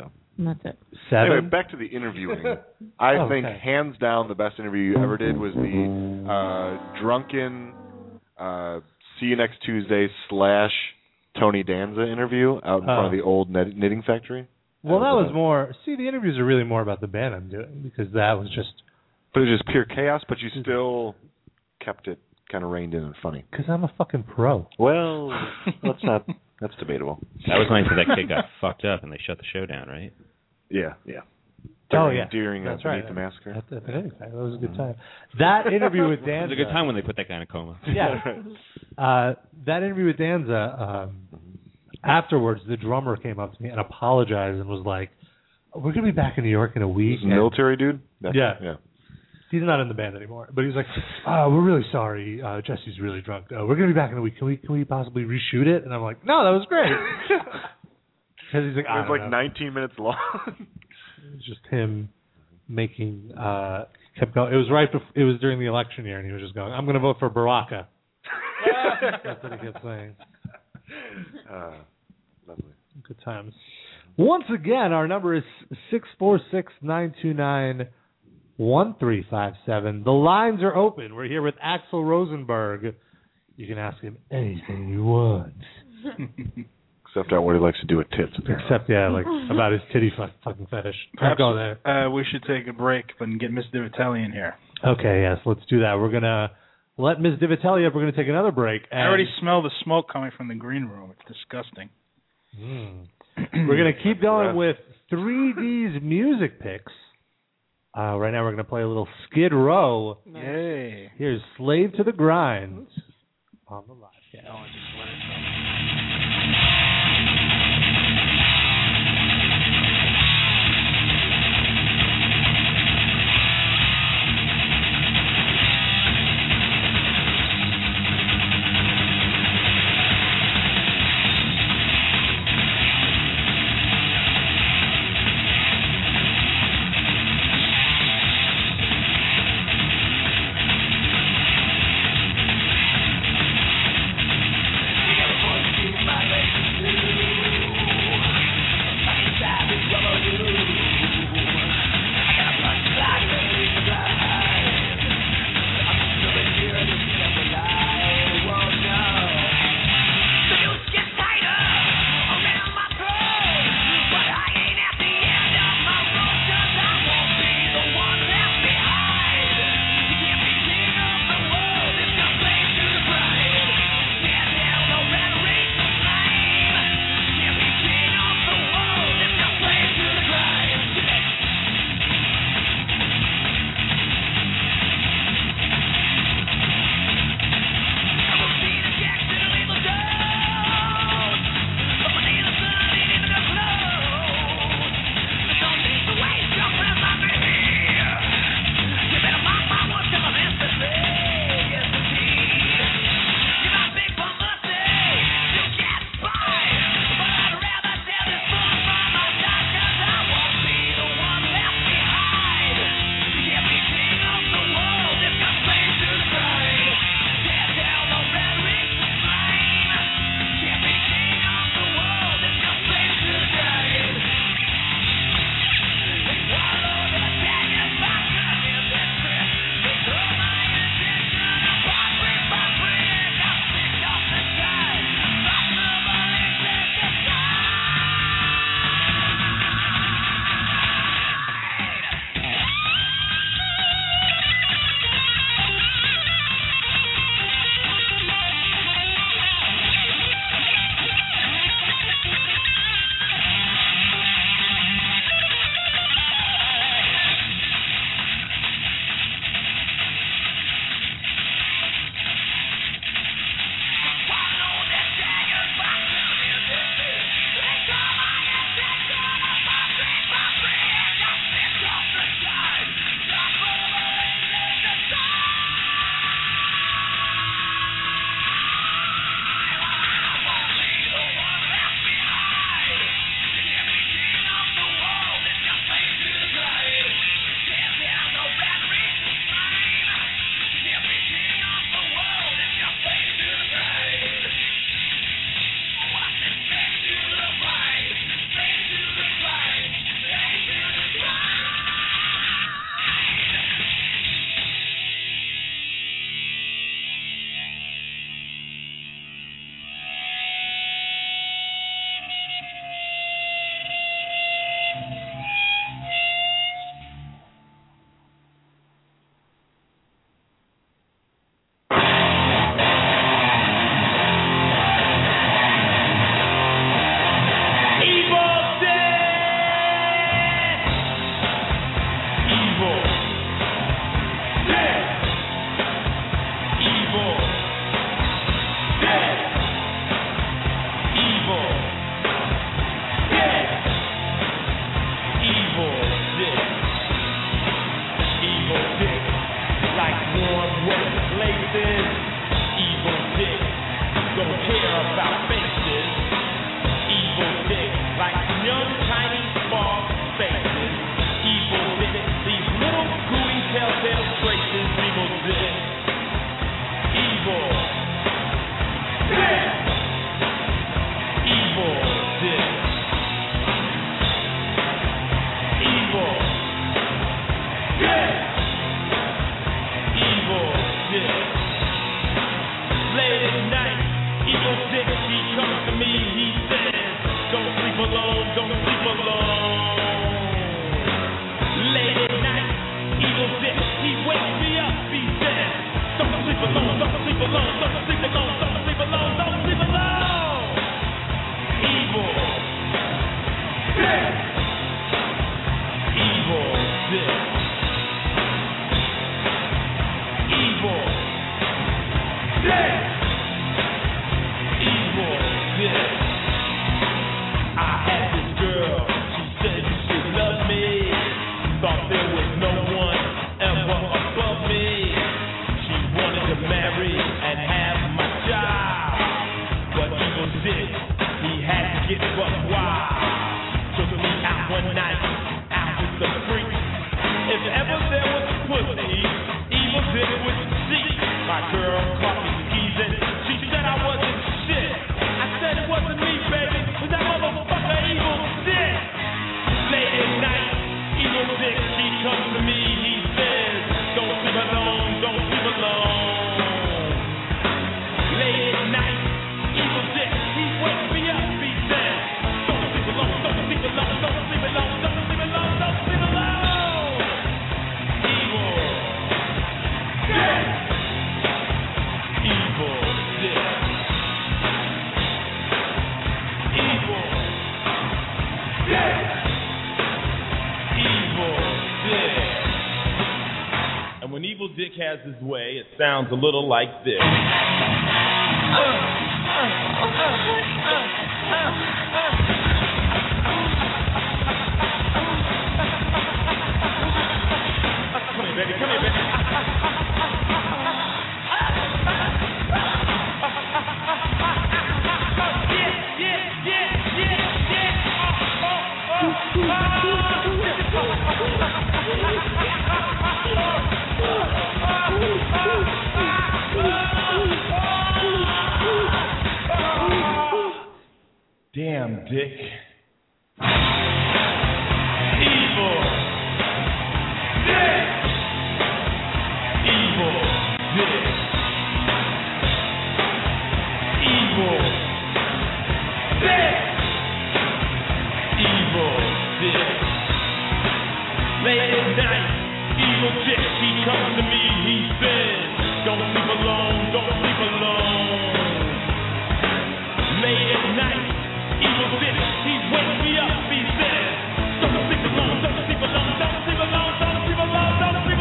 And that's it. 7? Anyway, back to the interviewing. I think hands down the best interview you ever did was the drunken See You Next Tuesday / Tony Danza interview out in front of the old knitting factory. Well, that was more... See, the interviews are really more about the band I'm doing, because that was just... But it was just pure chaos, but you still kept it kind of reined in and funny. Because I'm a fucking pro. Well, that's debatable. That was nice that kid got fucked up and they shut the show down, right? Yeah. During that's right. The Massacre. That was a good time. That interview with Danza... It was a good time when they put that guy in a coma. Yeah. That interview with Danza, afterwards, the drummer came up to me and apologized and was like, we're going to be back in New York in a week. Military dude? Yeah. He's not in the band anymore. But he was like, we're really sorry. Jesse's really drunk. We're going to be back in a week. Can we possibly reshoot it? And I'm like, no, that was great. Because he's like, it was like 19 minutes long. It was just him making, kept going. It was during the election year, and he was just going, I'm going to vote for Baraka. That's what he kept saying. Lovely. Good times. Once again, our number is 646-929-1357. The lines are open. We're here with Axl Rosenberg. You can ask him anything you want. Except what he likes to do with tits. Except, about his titty fucking fetish. Perhaps go there. We should take a break and get Miss Divitelli in here. Okay, yes, let's do that. We're going to let Miss Divitelli up. We're going to take another break. I already smell the smoke coming from the green room. It's disgusting. We're going to keep going with 3D's music picks. Right now we're going to play a little Skid Row. Nice. Yay. Here's Slave to the Grind on the live cast. You gotta faces. Evil Dick, don't care about faces. Evil Dick, like young tiny small faces. Evil Dick, these little gooey telltale traces. Evil Dick, evil Dick, evil Dick, evil Dick, evil Dick. Late at night, evil Dick, he comes to me, he says, don't sleep alone, don't sleep alone. Late at night, evil Dick, he wakes me up, he says, don't sleep alone, don't sleep alone, don't sleep alone, don't sleep alone, don't sleep alone. Evil Dick, evil Dick, evil Dick, evil Dick. I had this girl, she said she loved me, thought there was no one ever above me. She wanted to marry and have my child, but evil Dick, he had to get buck wild. Took me out one night, out with the freaks. If ever there was pussy, evil Dick would see. My girl caught me skeezing, she said I wasn't shit. I said it wasn't me, baby, it was that motherfucker evil Dick. Late at night, evil Dick, he comes to me, he says, don't sleep alone, don't sleep alone. Late at night, evil Dick, he wakes me up, he says, don't sleep alone, don't sleep alone, don't sleep alone, don't sleep alone, don't sleep alone. Evil Dick, evil Dick, evil Dick, evil Dick. And when evil Dick has his way, it sounds a little like this. Come here, baby, come here, baby. Damn, Dick. Evil Dick. Evil Dick. Evil Dick. Evil Dick. Late at night, evil Dick, he comes to me, he says, don't sleep alone, don't sleep alone. Late at night, evil Dick, he wakes me up, he says, don't sleep alone, don't sleep alone, don't sleep alone, don't sleep alone, don't sleep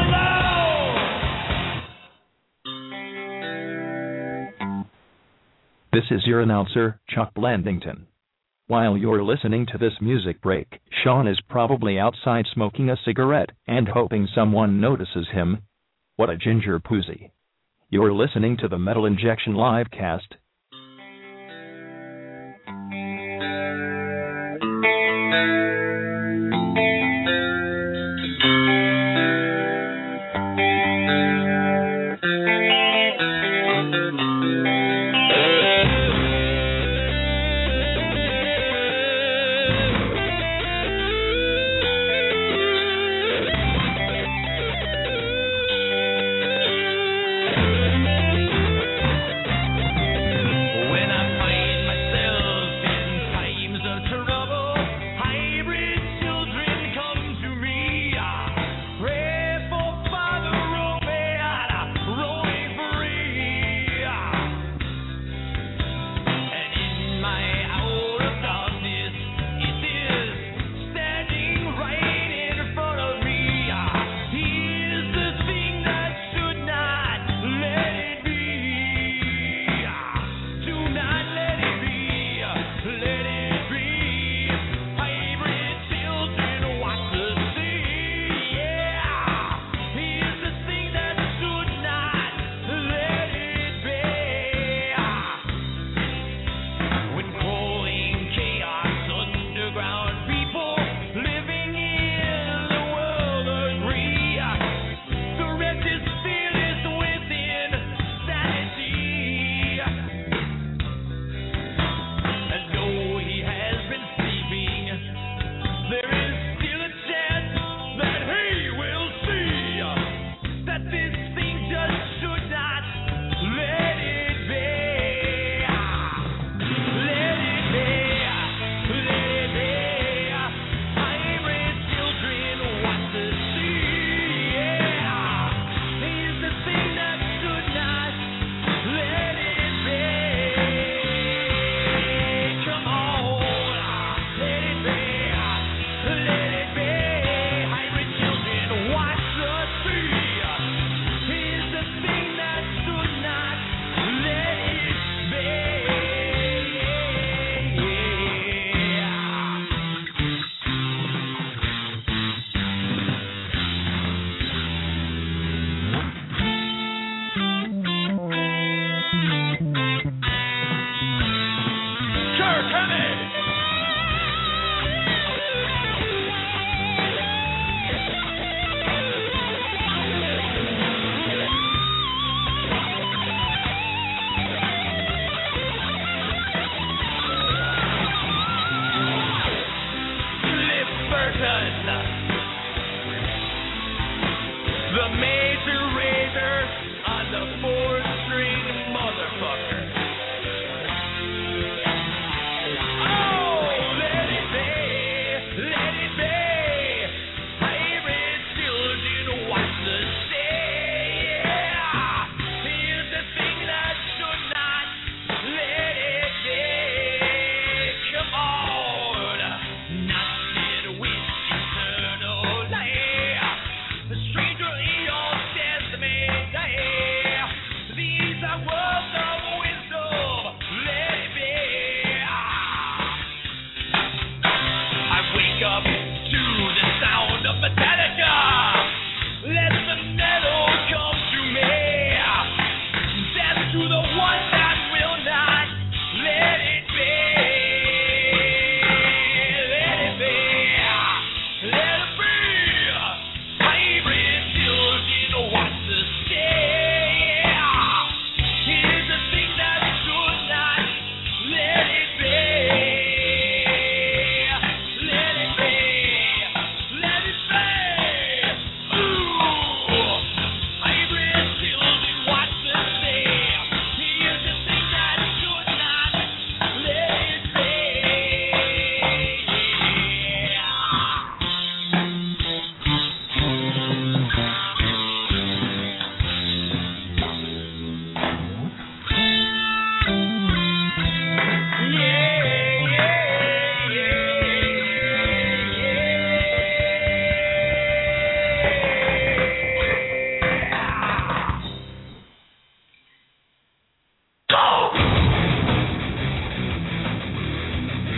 alone. This is your announcer, Chuck Blandington. While you're listening to this music break, Sean is probably outside smoking a cigarette and hoping someone notices him. What a ginger poozy. You're listening to the Metal Injection Livecast.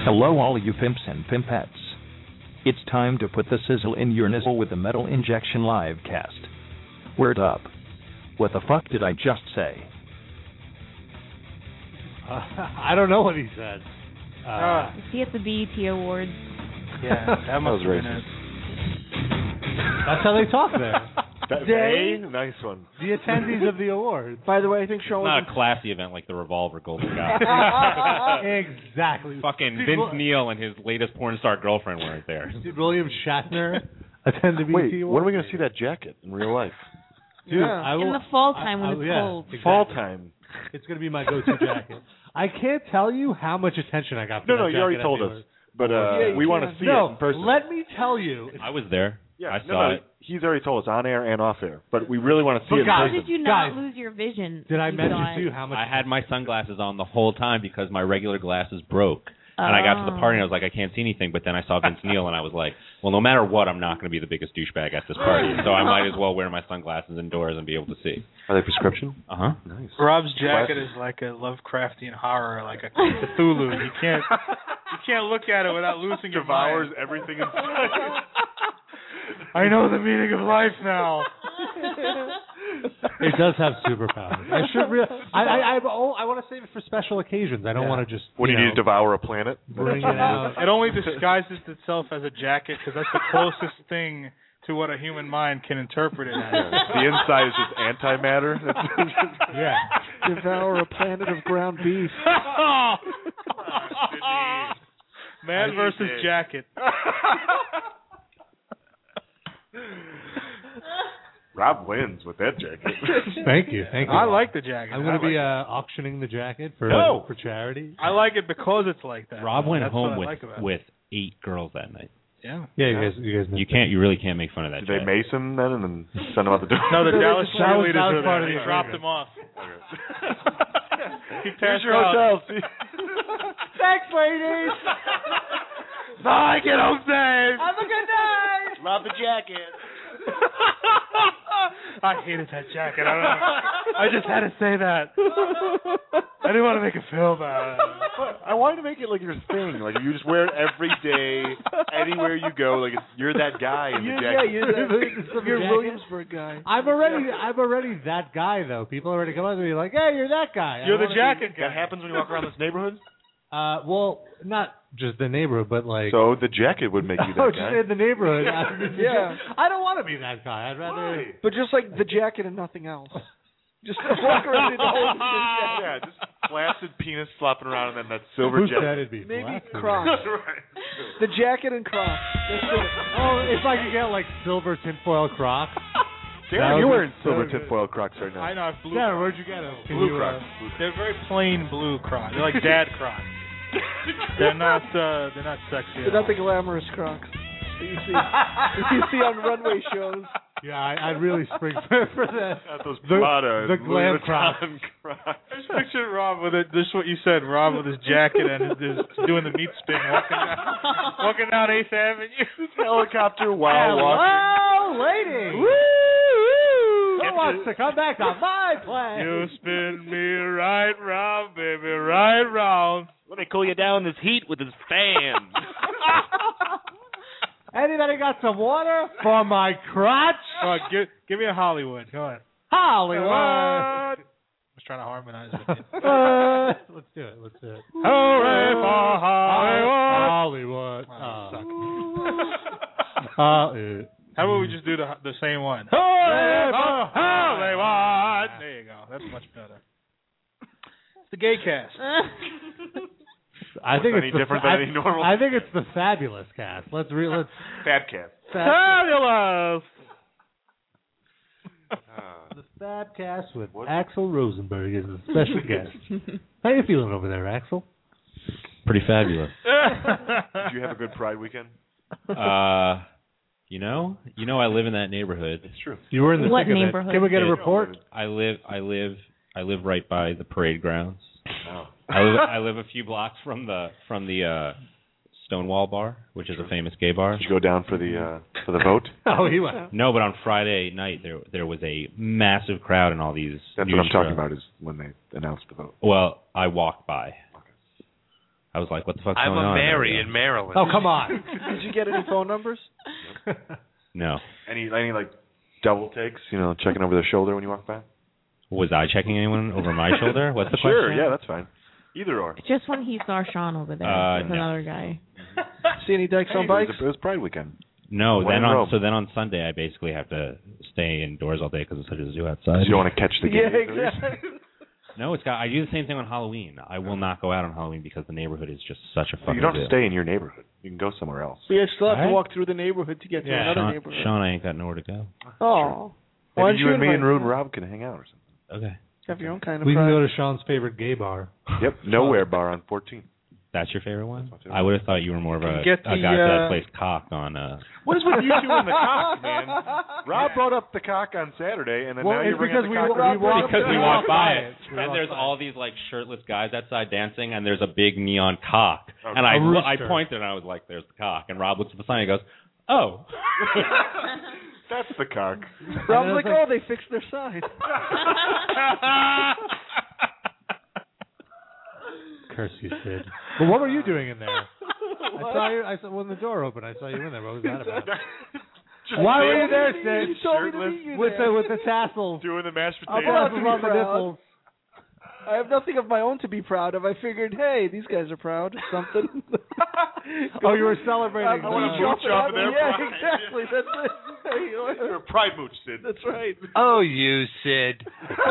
Hello all you pimps and pimpettes. It's time to put the sizzle in your nizzle with the Metal Injection Livecast. Word up. What the fuck did I just say? I don't know what he said. Is he at the BET Awards? Yeah, that must have been it. That's how they talk there. Nice one. The attendees of the awards. By the way, I think Sean It's not a classy event like the Revolver Golden Guy. Exactly. Fucking Vince Neil and his latest porn star girlfriend weren't there. Did William Shatner attend the BET Wait, Awards? when are we going to see that jacket in real life? Dude, yeah. In the fall time when it's cold. Exactly. Fall time. It's going to be my go-to jacket. I can't tell you how much attention I got for that No, jacket. you already told us. But we want to see it in person. Let me tell you. I was there. Yeah, I saw it. He's already told us on air and off air, but we really want to see it in How person. did you not lose your vision? Did I You mention thought- to you how much? I had my sunglasses on the whole time because my regular glasses broke. And I got to the party and I was like, I can't see anything. But then I saw Vince Neil and I was like, well, no matter what, I'm not going to be the biggest douchebag at this party. So I might as well wear my sunglasses indoors and be able to see. Are they prescription? Uh-huh. Nice. Rob's jacket is like a Lovecraftian horror, like a Cthulhu. You can't look at it without losing your mind. Devours everything inside. I know the meaning of life now. It does have superpowers. I should. I want to save it for special occasions. I don't want to just. When you need to devour a planet, bring it out. It only disguises itself as a jacket because that's the closest thing to what a human mind can interpret it as. The inside is just antimatter. Yeah. Devour a planet of ground beef. Man versus jacket. Rob wins with that jacket. Thank you. I like the jacket. I'm going to be auctioning the jacket for charity. I like it because it's like that. Rob went That's home what I like about it. with 8 girls that night. Yeah. Yeah, you guys. You really can't make fun of that. Did they mace him then and then send him out the door? No, the Dallas cheerleaders that was were part there. of They the dropped agreement. him off. He Here's passed your out. hotel. Thanks, ladies. Bye, get home safe. Have a good night. Love the jacket. I hated that jacket. I don't know. I just had to say that. I didn't want to make a film about it. I wanted to make it like your thing. Like you just wear it every day, anywhere you go. Like you're that guy in the jacket. Yeah, you're Williamsburg guy. I'm already that guy though. People already come up to me like, "Hey, you're that guy." You're the jacket guy. That happens when you walk around this neighborhood. Well, not just the neighborhood, but like. So the jacket would make you that just guy. in the neighborhood. Yeah. I don't want to be that guy. I'd rather. But just like the jacket and nothing else. Just walk around in the whole jacket. Yeah, just flaccid penis flopping around and then that silver Who jacket. said it'd be Maybe flaccid? Crocs. Right. The jacket and Crocs. That's it. Oh, if I could get like silver tinfoil Crocs. Darren, you're wearing silver tinfoil Crocs right now. I know. Blue Darren, Crocs. where'd you get them? Blue Crocs. They're very plain blue Crocs. They're like dad Crocs. They're not sexy. They're not the glamorous Crocs that you see on runway shows. Yeah, I'd really spring for that. Not those Prada. The glam Crocs. I just pictured Rob with it. This is what you said. Rob with his jacket and his doing the meat spin, walking down 8th Avenue. Helicopter while walking. Hello, lady. Woo! Who wants to come back on my plane? You spin me right round, baby, right round. Let me cool you down this heat with his fan. Anybody got some water for my crotch? Oh, give me a Hollywood. Come on. Hollywood. I was trying to harmonize with you. Let's do it. Hooray for Hollywood. Hollywood. How about we just do the same one? Hooray for Hollywood. There you go. That's much better. It's the gay cast. I think any different than any normal. I think it's the fabulous cast. Let's Fab cast. Fabulous. The Fab cast with Axl Rosenberg as a special guest. How you feeling over there, Axl? Pretty fabulous. Did you have a good Pride weekend? You know, I live in that neighborhood. It's true. You were in the What thick of it. neighborhood? Can we get a report? I live right by the parade grounds. Oh. I live a few blocks from the Stonewall Bar, which is a famous gay bar. Did you go down for the vote? Oh, he went. No, but on Friday night there was a massive crowd and all these. That's what I'm talking about is when they announced the vote. Well, I walked by. I was like, what the fuck's I'm going on? I'm a Mary in Maryland. Oh, come on. Did you get any phone numbers? No. Any like double takes? Checking over their shoulder when you walk by. Was I checking anyone over my shoulder? What's the Sure, question? yeah, that's fine. Either or. Just when he saw Sean over there with another guy. See any dykes on bikes? It was Pride weekend. No, then on Sunday I basically have to stay indoors all day because it's such a zoo outside. You don't want to catch the game. Yeah, exactly. No, I do the same thing on Halloween. I will not go out on Halloween because the neighborhood is just such a fucking. You don't zoo. have to stay in your neighborhood. You can go somewhere else. So you still have to walk through the neighborhood to get to another neighborhood. Sean, I ain't got nowhere to go. Oh. Maybe you and me and Rue and Rob can hang out or something. Okay. Have your own kind of We pride. can go to Sean's favorite gay bar. Yep, Nowhere Bar on 14. That's your favorite one? I would have thought you were more of a guy Get the, that plays cock on. What is with you two and the cock, man? Rob brought up the cock on Saturday, and then now you're bringing up the cock. Because we walk by it, and there's all these like shirtless guys outside dancing, and there's a big neon cock, and I pointed and I was like, "There's the cock," and Rob looks at the sign and he goes, "Oh." That's the cock. Rob's like, oh, they fixed their sign. Curse you, Sid. But what were you doing in there? I saw when the door opened. I saw you in there. What was that about? Why were you there, Sid? You told me to meet you with the tassels. Doing the mashed I'm potatoes. proud to be proud. I have nothing of my own to be proud of. I figured, hey, these guys are proud of something. Oh, you were celebrating. I want to mooch off of their pride. pride. Exactly. That's it. You're a pride mooch, Sid. That's right. Oh, you, Sid.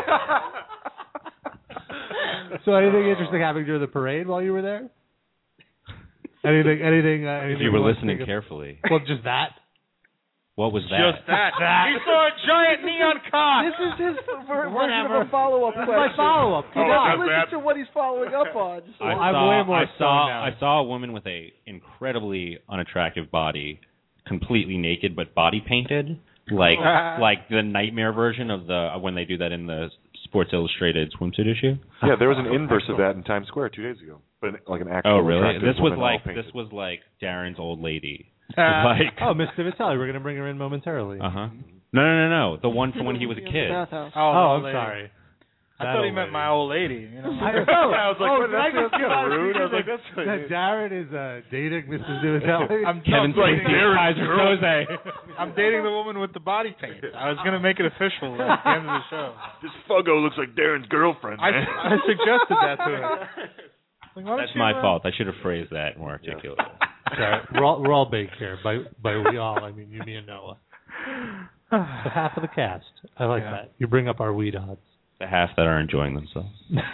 So anything interesting happening during the parade while you were there? Anything? If you were listening carefully. Well, just that. What was that? Just that. He saw a giant neon cock. This is his version of a follow-up question. My follow-up. He doesn't listen to what he's following up on. I saw a woman with a incredibly unattractive body, completely naked but body painted, like the nightmare version of when they do that in the Sports Illustrated swimsuit issue. Yeah, there was an inverse of that in Times Square 2 days ago, but like an actual. Oh, really? This was like Darren's old lady. Miss Divitelli, we're going to bring her in momentarily. No. The one from when he was a kid. I'm sorry. I thought he meant my old lady. I was like, that's kind of rude. I was like, that's Darren is dating Mrs. Divitelli. I'm Kevin Spacey. I'm dating the woman with the body paint. I was going to make it official at the end of the show. This Fuggo looks like Darren's girlfriend. I suggested that to her. That's my fault. I should have phrased that more articulately. Sorry, we're all baked here. By we all, I mean you, me, and Noah. The half of the cast. I like that. You bring up our weed odds. The half that are enjoying themselves.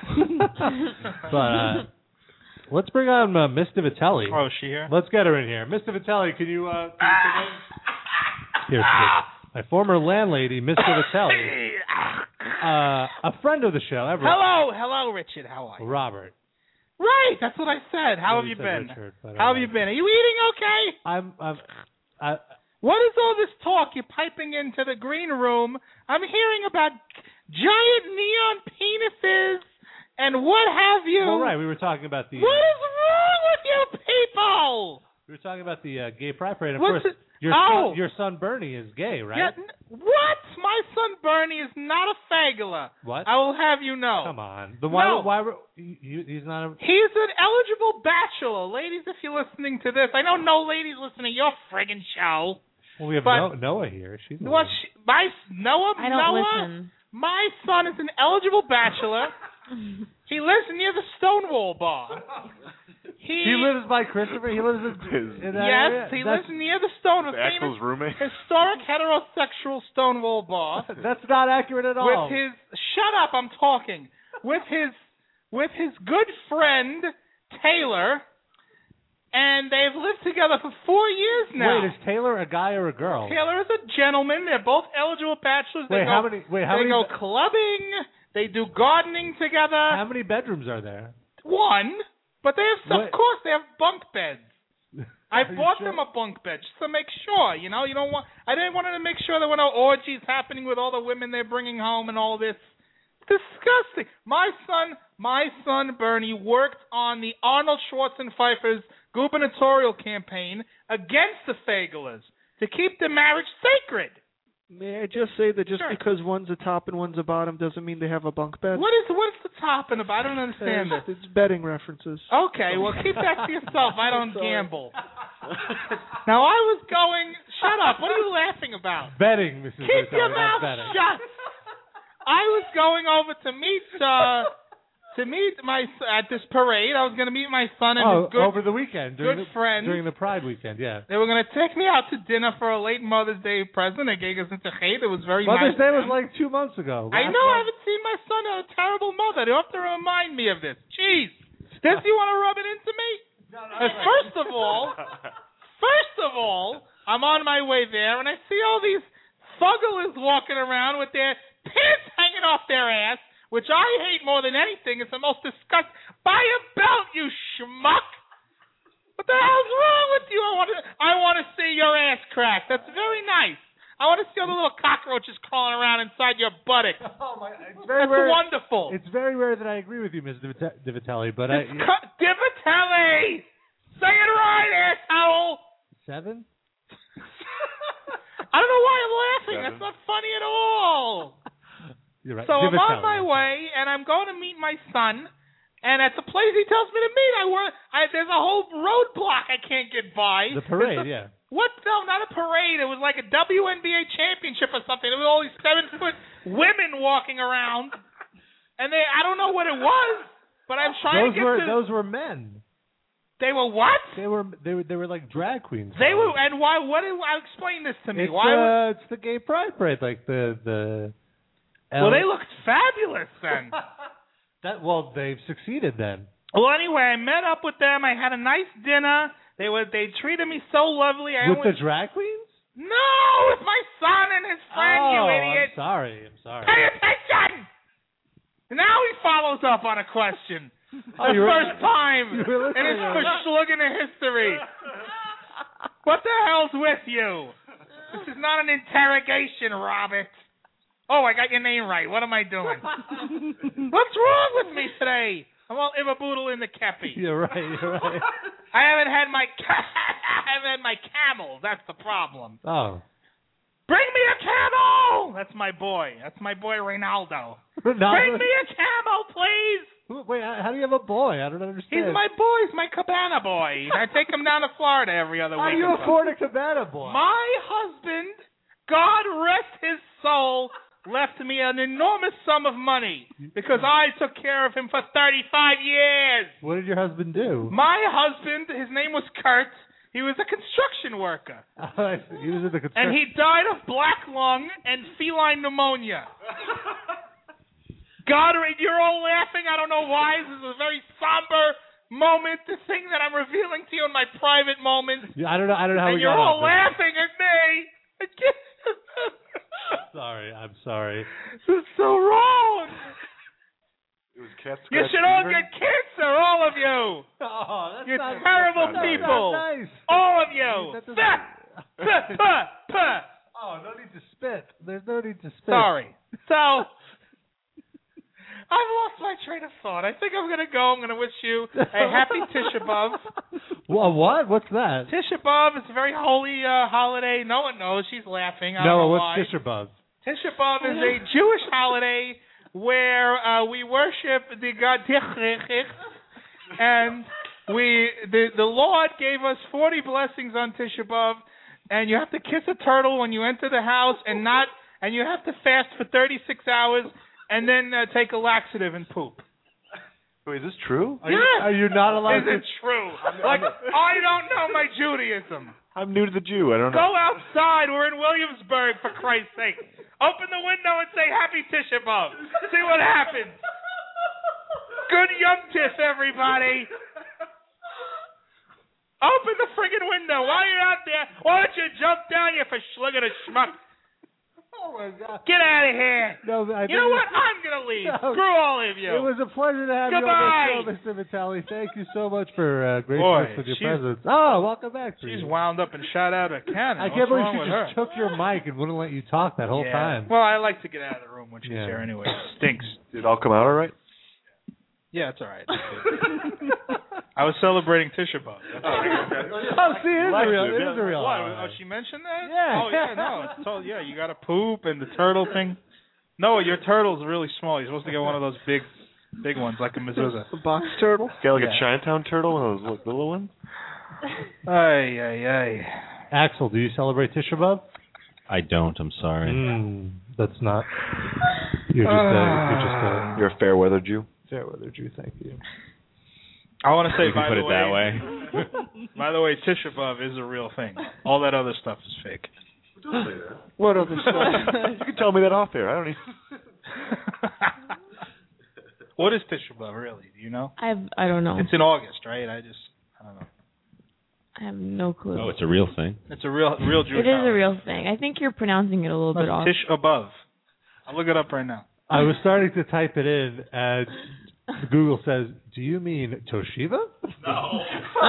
But let's bring on Miss Divitelli. Oh, is she here? Let's get her in here. Miss Divitelli, can you Here, my former landlady, Miss Divitelli. A friend of the show. Hello, Richard. How are you? Robert. Right, that's what I said. How have you been? Richard, How have you been? Are you eating okay? What is all this talk? You're piping into the green room. I'm hearing about giant neon penises and what have you. Well, right, we were talking about the... What is wrong with you people? We were talking about the gay pride parade. Of What's course, your son Bernie is gay, right? Yeah, what? My son Bernie is not a fagula. What? I will have you know. Come on. He's not a... He's an eligible bachelor. Ladies, if you're listening to this, I know no ladies listen to your friggin' show. Well, we have Noah here. She's Noah? I don't listen. My son is an eligible bachelor. He lives near the Stonewall Bar. He lives by Christopher. He lives in that area? Yes, he lives near the Stonewall. Axel's roommate. Historic heterosexual Stonewall Bar. That's not accurate at all. Shut up, I'm talking. With his good friend Taylor, and they've lived together for 4 years now. Wait, is Taylor a guy or a girl? Taylor is a gentleman. They're both eligible bachelors. They go clubbing. They do gardening together. How many bedrooms are there? One, but they have, of course, they have bunk beds. I bought them a bunk bed just to make sure. You don't want. I didn't want to make sure there were no orgies happening with all the women they're bringing home and all this. Disgusting. My son Bernie worked on the Arnold Schwarzenegger's gubernatorial campaign against the fagulas to keep the marriage sacred. May I just say that just because one's a top and one's a bottom doesn't mean they have a bunk bed? What's the top and the bottom? I don't understand this. It's betting references. Okay, well, keep that to yourself. I don't gamble. Now, I was going... Shut up. What are you laughing about? Betting, Mrs. Keep your mouth shut. I was going over to meet at this parade. I was going to meet my son and his good over the weekend, friend during the Pride weekend. Yeah, they were going to take me out to dinner for a late Mother's Day present. They gave us into Chet. It was very Mother's nice. Day was like 2 months ago. I know. I haven't seen my son. A terrible mother. You have to remind me of this. Jeez, this you want to rub it into me? No. First of all, I'm on my way there and I see all these thugglers walking around with their pants hanging off their ass, which I hate more than anything. It's the most disgusting. Buy a belt, you schmuck! What the hell's wrong with you? I want to see your ass crack. That's very nice. I want to see all the little cockroaches crawling around inside your buttocks. Oh my! That's wonderful. It's very rare that I agree with you, Ms. Divitelli, but Divitelli! Say it right, asshole! 7? I don't know why I'm laughing. 7. That's not funny at all. You're right. So I'm on my way, and I'm going to meet my son. And at the place he tells me to meet, there's a whole roadblock I can't get by. The parade, yeah. What? No, not a parade. It was like a WNBA championship or something. There were all these 7-foot women walking around, and I don't know what it was, but I'm trying to get to. Those were men. They were what? They were like drag queens. They were, and why? What? Explain this to me. It's the gay pride parade, like the. Well, they looked fabulous then. They've succeeded then. Well, anyway, I met up with them. I had a nice dinner. They treated me so lovely. With the drag queens? No, with my son and his friend. You idiot! I'm sorry. Pay attention. Now he follows up on a question. The first time in his verschlugging history. What the hell's with you? This is not an interrogation, Robert. Oh, I got your name right. What am I doing? What's wrong with me today? I'm all Ivaboodle in the kepi. You're right. I haven't had my camel. That's the problem. Oh. Bring me a camel! That's my boy. That's my boy, Reynaldo. Bring me a camel, please! Wait, how do you have a boy? I don't understand. He's my boy. He's my cabana boy. I take him down to Florida every other week. How do you afford a cabana boy? My husband, God rest his soul, left me an enormous sum of money because I took care of him for 35 years. What did your husband do? My husband, his name was Kurt. He was a construction worker. He was in the construction. And he died of black lung and feline pneumonia. God, you're all laughing. I don't know why. This is a very somber moment, the thing that I'm revealing to you in my private moments. Yeah, I don't know how and you're all laughing at me. I'm sorry. This is so wrong. It was cat you should all get cancer, all of you. Oh, that's You're not, terrible that's people. Not nice. All of you. Oh, no need to spit. There's no need to spit. Sorry. So, I've lost my train of thought. I think I'm going to go. I'm going to wish you a happy Tisha B'Av. Well, what? What's that? Tisha B'Av is a very holy holiday. No one knows. She's laughing. I don't know what's why. Tisha B'Av? Tisha B'Av is a Jewish holiday where we worship the God Tichich, and the Lord gave us 40 blessings on Tisha B'Av, and you have to kiss a turtle when you enter the house, and you have to fast for 36 hours, and then take a laxative and poop. Wait, is this true? Are you not allowed to? Is it true? I don't know my Judaism. I'm new to the Jew. I don't know. Go outside. We're in Williamsburg, for Christ's sake. Open the window and say Happy Tisha B'Av. See what happens. Good Yom Tif, everybody. Open the friggin' window. While you're out there, why don't you jump down here for slugging a schmuck? Oh, my God. Get out of here. No, you know what? I'm going to leave. No. Screw all of you. It was a pleasure to have you on the show, Mr. Vitale. Thank you so much for gracing us with your presence. Oh, welcome back. She's wound up and shot out a cannon. I can't believe she just took your mic and wouldn't let you talk that whole time. Well, I like to get out of the room when she's here anyway. It stinks. Did it all come out all right? Yeah, it's all right. I was celebrating Tisha B'Av. Oh, see, it is a real. What? Oh, she mentioned that? Yeah. Oh, yeah, no. It's all, yeah, you got to poop and the turtle thing. No, your turtle's really small. You're supposed to get one of those big ones, like a mezuzah. A box turtle? Got like a Chinatown turtle, one of those little ones? Ay. Axel, do you celebrate Tisha B'Av? I don't. I'm sorry. That's not. You're a fair weather Jew. Fair weather Jew. Thank you. I want to say, by the way, that way. By the way, Tisha B'Av is a real thing. All that other stuff is fake. Don't say that. What other stuff? You can tell me that off air. I don't even. What is Tisha B'Av really? Do you know? I don't know. It's in August, right? I don't know. I have no clue. Oh, it's a real thing. It's a real Jewish. It is a real thing. I think you're pronouncing it a little bit off. Tisha B'Av. I'll look it up right now. I was starting to type it in, and Google says, "Do you mean Toshiba?" No.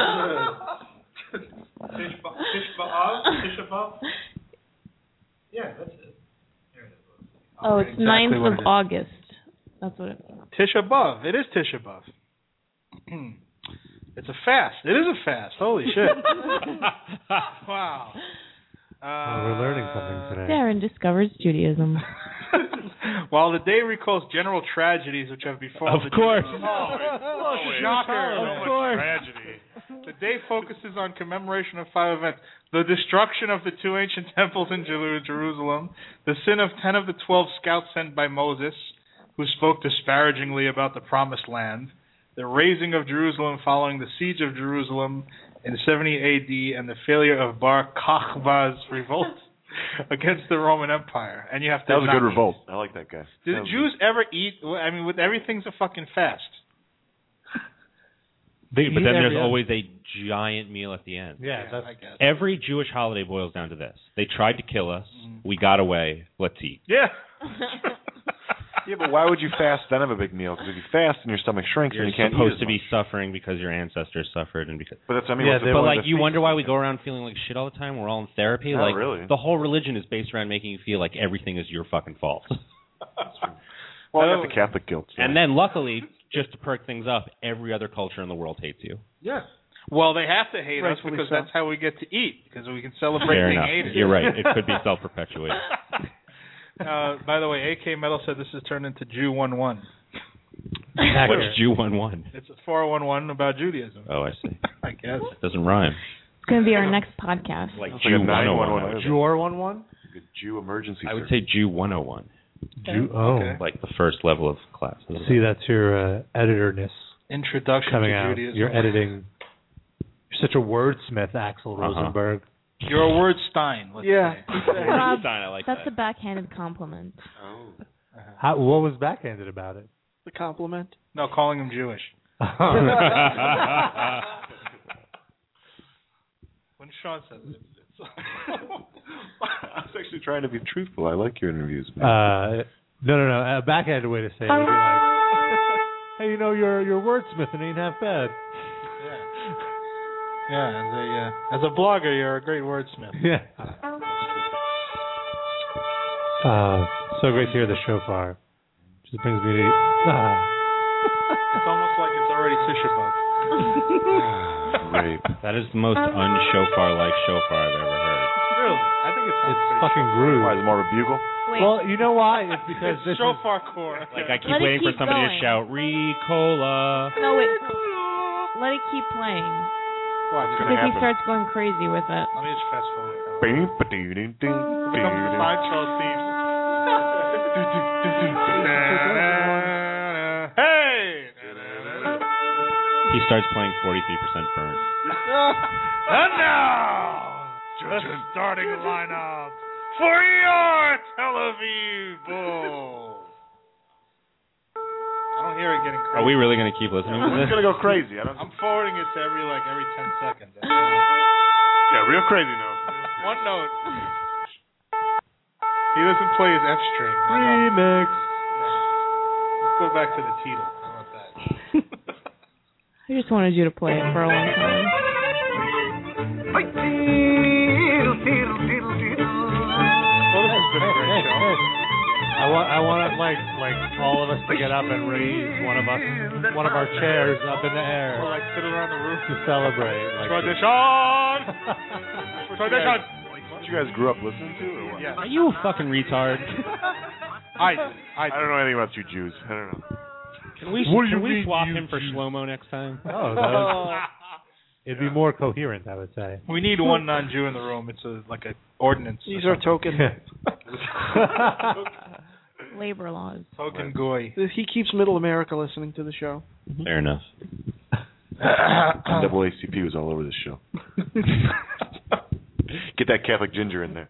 Tisha B'Av. Yeah, that's it. Here it is. Oh, it's exactly 9th of August. That's what it means. Tisha B'Av. It is Tisha B'Av. It's a fast. It is a fast. Holy shit. Wow. We're learning something today. Darren discovers Judaism. While the day recalls general tragedies which have befallen of course. Shocker. Of course. Tragedy. The day focuses on commemoration of 5 events: the destruction of the 2 ancient temples in Jerusalem, the sin of 10 of the 12 scouts sent by Moses, who spoke disparagingly about the Promised Land, the razing of Jerusalem following the siege of Jerusalem in 70 A.D., and the failure of Bar Kokhba's revolt against the Roman Empire. And you have to. That was a good revolt. I like that guy. Did the Jews ever eat? I mean, with everything's a fucking fast. But then there's always a giant meal at the end. Yeah, I guess. Every Jewish holiday boils down to this. They tried to kill us. We got away. Let's eat. Yeah. Yeah, but why would you fast then have a big meal? Because if you fast and your stomach shrinks, you're and you can't supposed eat to be suffering because your ancestors suffered and because. But that's but you wonder why we go around feeling like shit all the time. We're all in therapy. Not like really. The whole religion is based around making you feel like everything is your fucking fault. Well, I got the Catholic guilt. So. And then luckily, just to perk things up, every other culture in the world hates you. Yeah. Well, they have to hate us because that's how we get to eat, because we can celebrate Fair being enough. hated. You're right. It could be self-perpetuating. By the way, AK Metal said this has turned into Jew 1-1. What's Jew 1-1? It's a 411 about Judaism. Oh, I see. I guess. It doesn't rhyme. It's going to be our next podcast. Like Jew 101. Jew 101? Jew emergency. I would say Jew 101. Jew, okay. Like the first level of class. See, that's your editorness. Introduction coming to out. Judaism. You're editing. You're such a wordsmith, Axel Rosenberg. You're a word Stein. Let's say. Rob, Stein, I like that's that. a backhanded compliment. Oh. What was backhanded about it? The compliment? No, calling him Jewish. When Sean says it. I was actually trying to be truthful. I like your interviews, man. No. A backhanded way to say it would be like, hey, you're wordsmithing ain't half bad. Yeah, as a blogger, you're a great wordsmith. Yeah. So great to hear the shofar. Just brings me to. It's almost like it's already Tisha B'Av. Great. That is the most un-shofar-like shofar I've ever heard. Really? I think it's fucking groove. Why, is it more of a bugle? Wait. Well, you know why? It's because it's shofar core. Like I keep waiting for somebody to shout Ricola. No, wait. Let it keep playing. Because he starts going crazy with it. Let me just fast forward. Sideshow theme. Hey! He starts playing 43% burn. And now, the starting lineup for your Tel Aviv Bulls. I don't hear it getting crazy. Are we really going to keep listening to this? It's going to go crazy. I'm forwarding it to every 10 seconds. Yeah, real crazy now. One note. He doesn't play his F string. Remix. Let's go back to the Teetle. How about that? I just wanted you to play it for a long time. Well, this has been a great show. I I want like all of us to get up and raise one of our chairs up in the air. Or like sit around the roof to celebrate. Like Tradition! What you guys grew up listening to, or what? Yeah. Are you a fucking retard? I don't know anything about you Jews. I don't know. Can we swap him for Shlomo next time? Oh, it'd be more coherent, I would say. We need one non-Jew in the room. It's like an ordinance. These are token. Labor laws. Token goy. He keeps Middle America listening to the show. Fair enough. NAACP was all over this show. Get that Catholic ginger in there.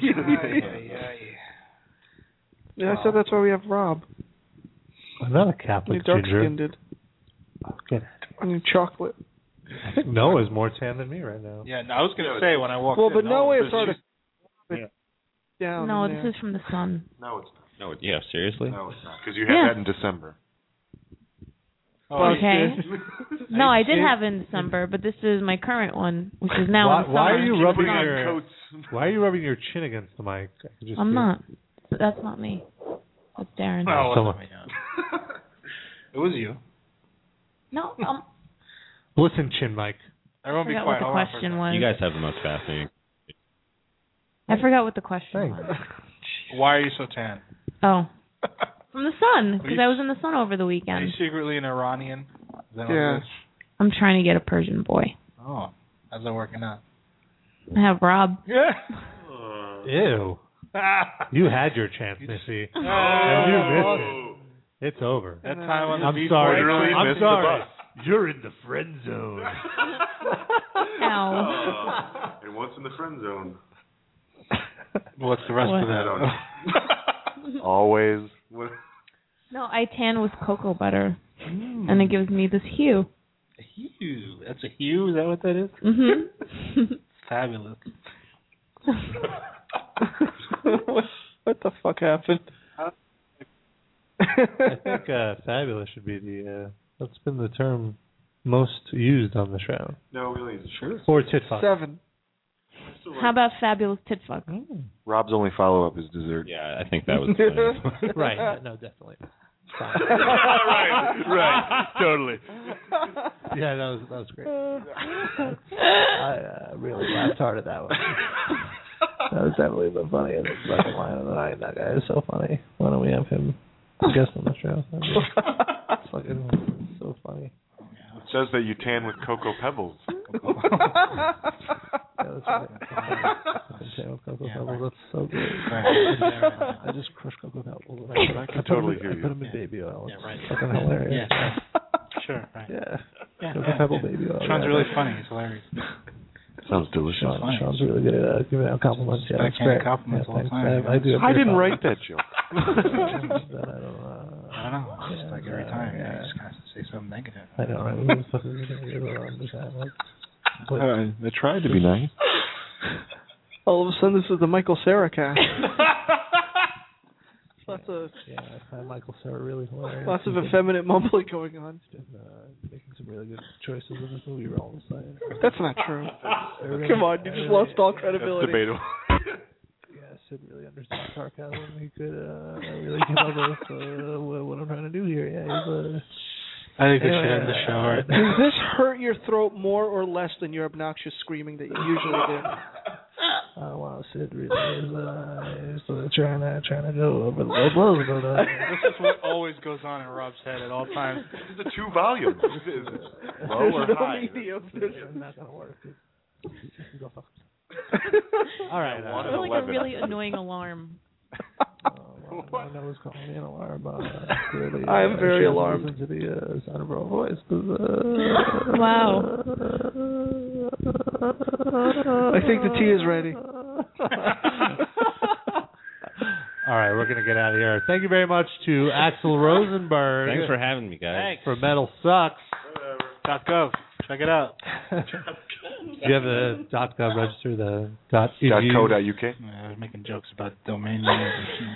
Yeah, I said that's why we have Rob. I'm not a Catholic You're ginger. dark-skinned. Get I'm chocolate. I think Noah's more tan than me right now. Yeah, I was going to say when I walked in. Well, but Noah is sort of down. No, this is from the sun. No, it's not. No, yeah, seriously? No, it's not. Because you had that in December. Oh, okay. No, I did have it in December, but this is my current one, which is now in the summer. Why are you rubbing your chin against the mic? I'm not. That's not me. That's Darren. Oh, it was you. No. Listen, Chin Mike. Everyone be forgot quiet. what the question was. You guys have the most fascinating. I forgot what the question was. Why are you so tan? Oh. From the sun, because I was in the sun over the weekend. Are you secretly an Iranian? Is that what Yeah. it is? I'm trying to get a Persian boy. Oh, how's that working out? I have Rob. Yeah. Ew. You had your chance, Missy. And you missed it. It's over. That time on the I'm beach sorry. really I'm missed sorry. the bus. You're in the friend zone. Ow. And what's in the friend zone? What's the rest of that? Always. What? No, I tan with cocoa butter, and it gives me this hue. A hue. That's a hue? Is that what that is? Mm-hmm. Fabulous. What the fuck happened? I think fabulous should be that's been the term most used on the show. No, really. Sure. Or tit fuck. 7. How about fabulous tit fuck? Rob's only follow-up is dessert. Yeah, I think that was right. No, definitely. right. Totally. Yeah, that was great. I really laughed hard at that one. That was definitely the funniest fucking line of the night. That guy is so funny. Why don't we have him guest on the show? It's fucking so funny. It says that you tan with cocoa pebbles. Yeah, that's right. Tan with cocoa pebbles. That's so good. I just crushed cocoa pebbles. And I totally hear you. I put them in baby oil. It's right. fucking hilarious. Yeah. Sure, right. Yeah. Yeah, Cocoa pebble baby oil. Sean's really funny. He's hilarious. Sounds delicious. Sean's really good at giving out compliments. Yeah, that's great. Compliments all the time. I didn't write that joke. I don't know. It's like every time. You just kind of say something negative. I know, right? I tried to be nice. All of a sudden, this is the Michael Cera cast. Lots of I find Michael Cera really hilarious. Lots of effeminate mumbling going on. He's been making some really good choices in this movie. All of a sudden. That's not true. Come on, you just lost all credibility. That's debatable. Yeah, Sid really understands sarcasm. He could really get over what I'm trying to do here. Yeah, he's I think we should end the show. Right? Does this hurt your throat more or less than your obnoxious screaming that you usually do? Wow, Sid really is trying to go over the blows. This is what always goes on in Rob's head at all times. This is a 2-volume. There's no medium. It's not going to work. All right. I feel like a really annoying alarm. My nose calling me an alarm. Clearly, I am very alarmed. Listen to the sound of her voice. Wow. I think the tea is ready. All right, we're going to get out of here. Thank you very much to Axl Rosenberg. Thanks for having me, guys. Thanks. For Metal Sucks. .gov. Check it out. Do you have the .gov register? The .co.uk? I was making jokes about domain names and shit.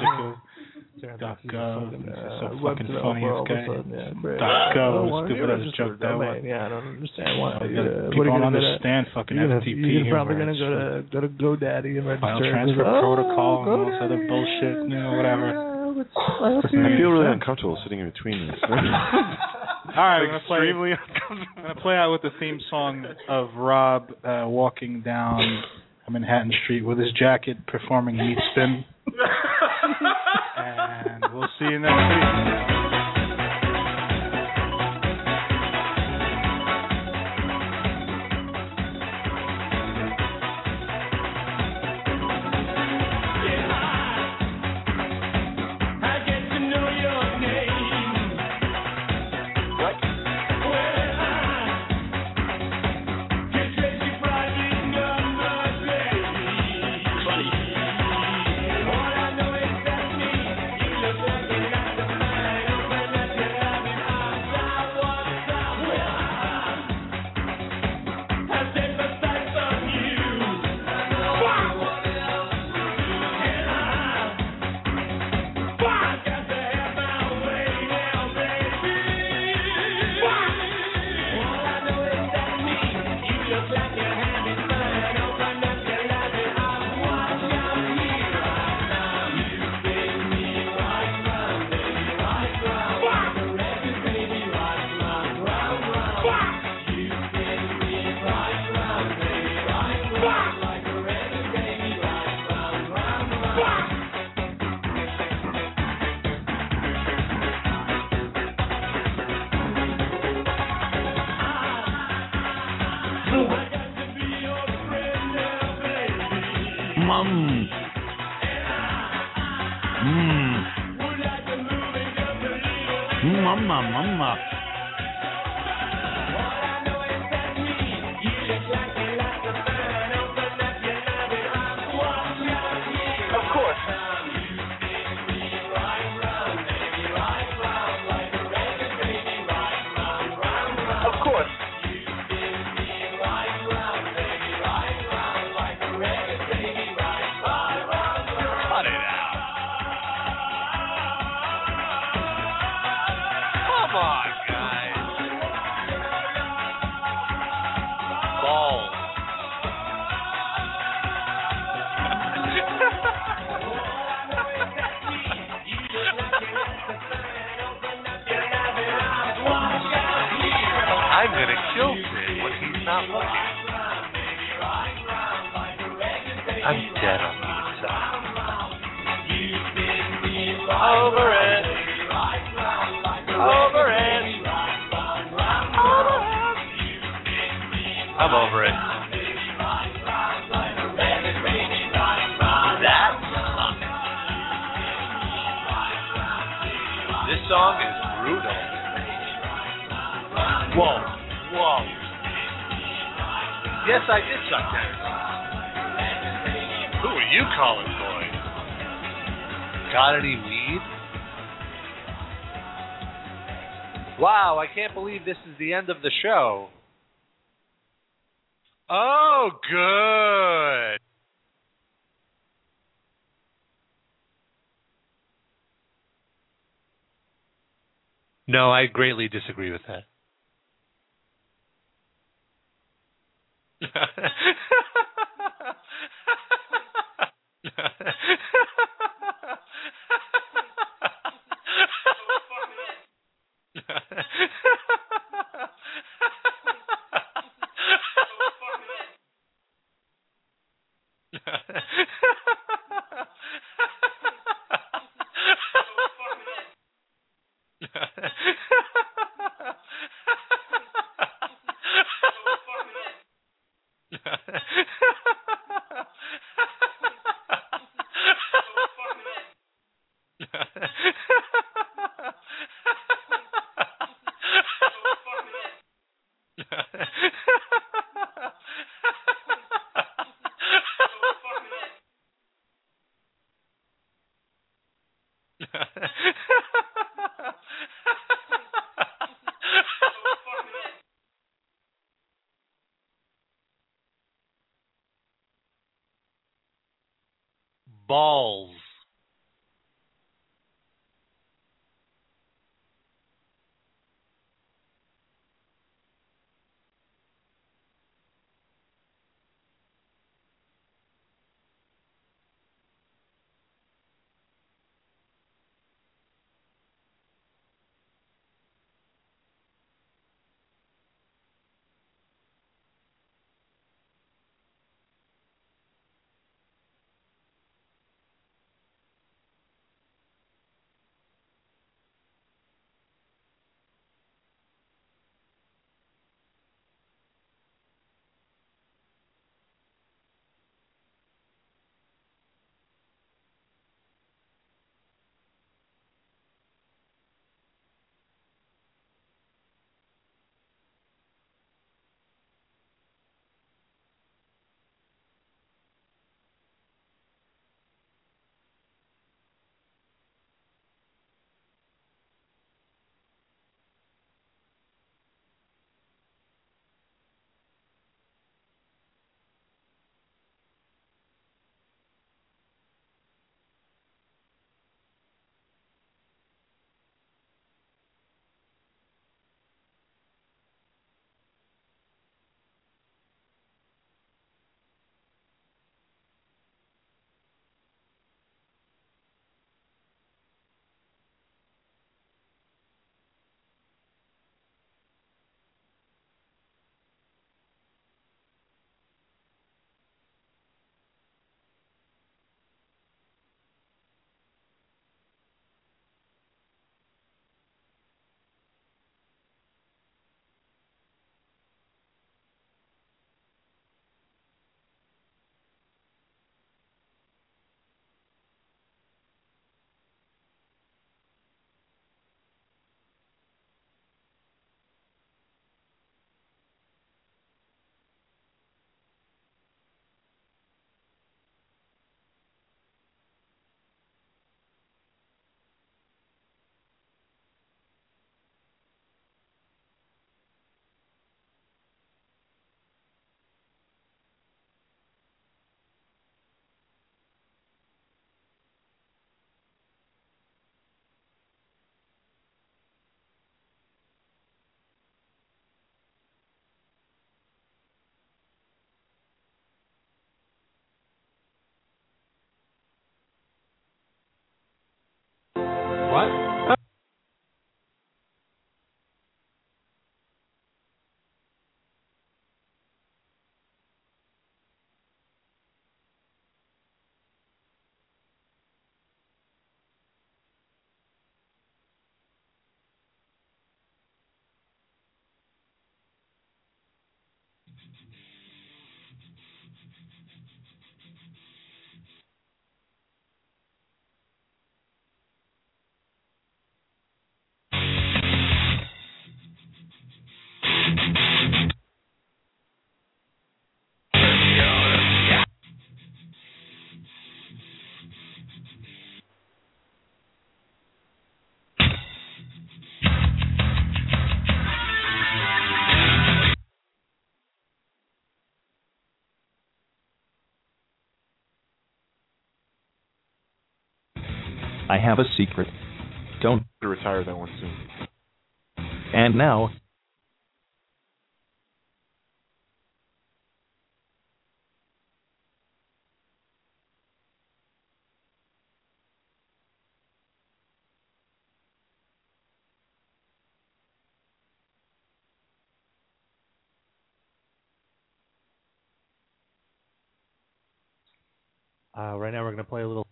.gov. So fucking funny, this guy. .gov is stupid as a joke that way. Yeah, I don't understand why. People don't understand fucking FTP. You're probably going to go to GoDaddy and register. File transfer protocol and all this other bullshit, whatever. I feel really uncomfortable sitting in between this. All right, I'm gonna play out with the theme song of Rob walking down Manhattan Street with his jacket, performing Meat Spin. And we'll see you next week. Mama. I'm dead on the inside. Over it. Over it. I'm over it. That sucks. This song is brutal. Whoa. Whoa. Yes, I did suck that. Who are you calling, boy? Got any weed? Wow, I can't believe this is the end of the show. Oh, good. No, I greatly disagree with that. I have a secret. Don't retire that one soon. And now, right now we're going to play a little.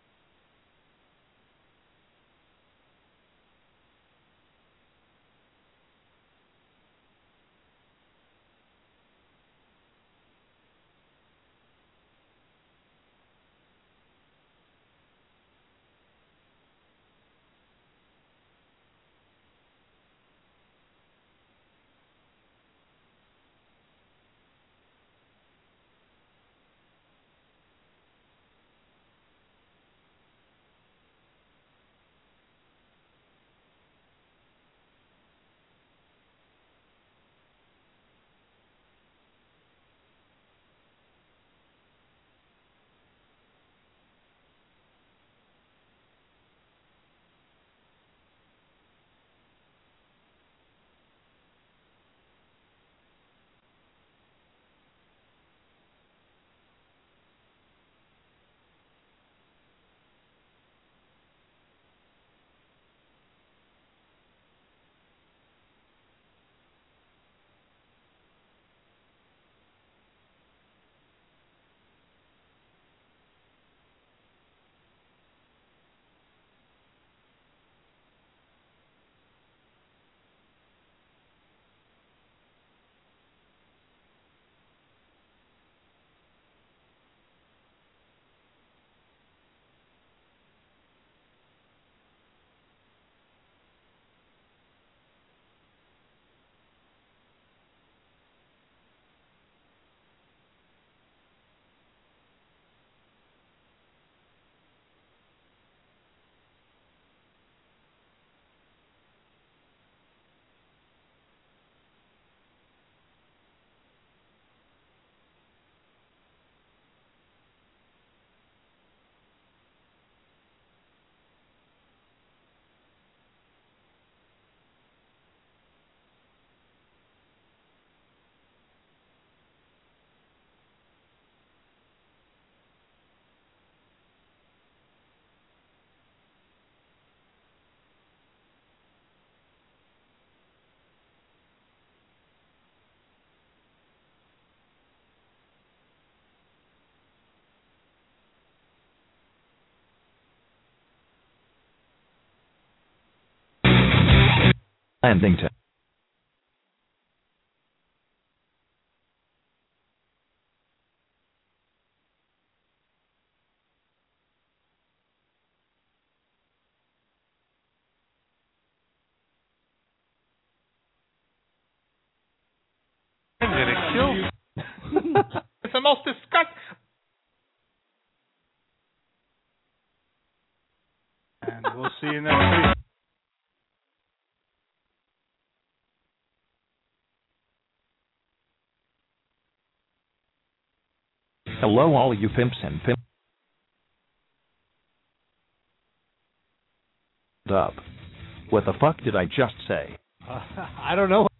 Landington. I'm gonna kill you. It's the most disgusting. And we'll see you next week. Hello, all you pimps and pimp. Up. What the fuck did I just say? I don't know.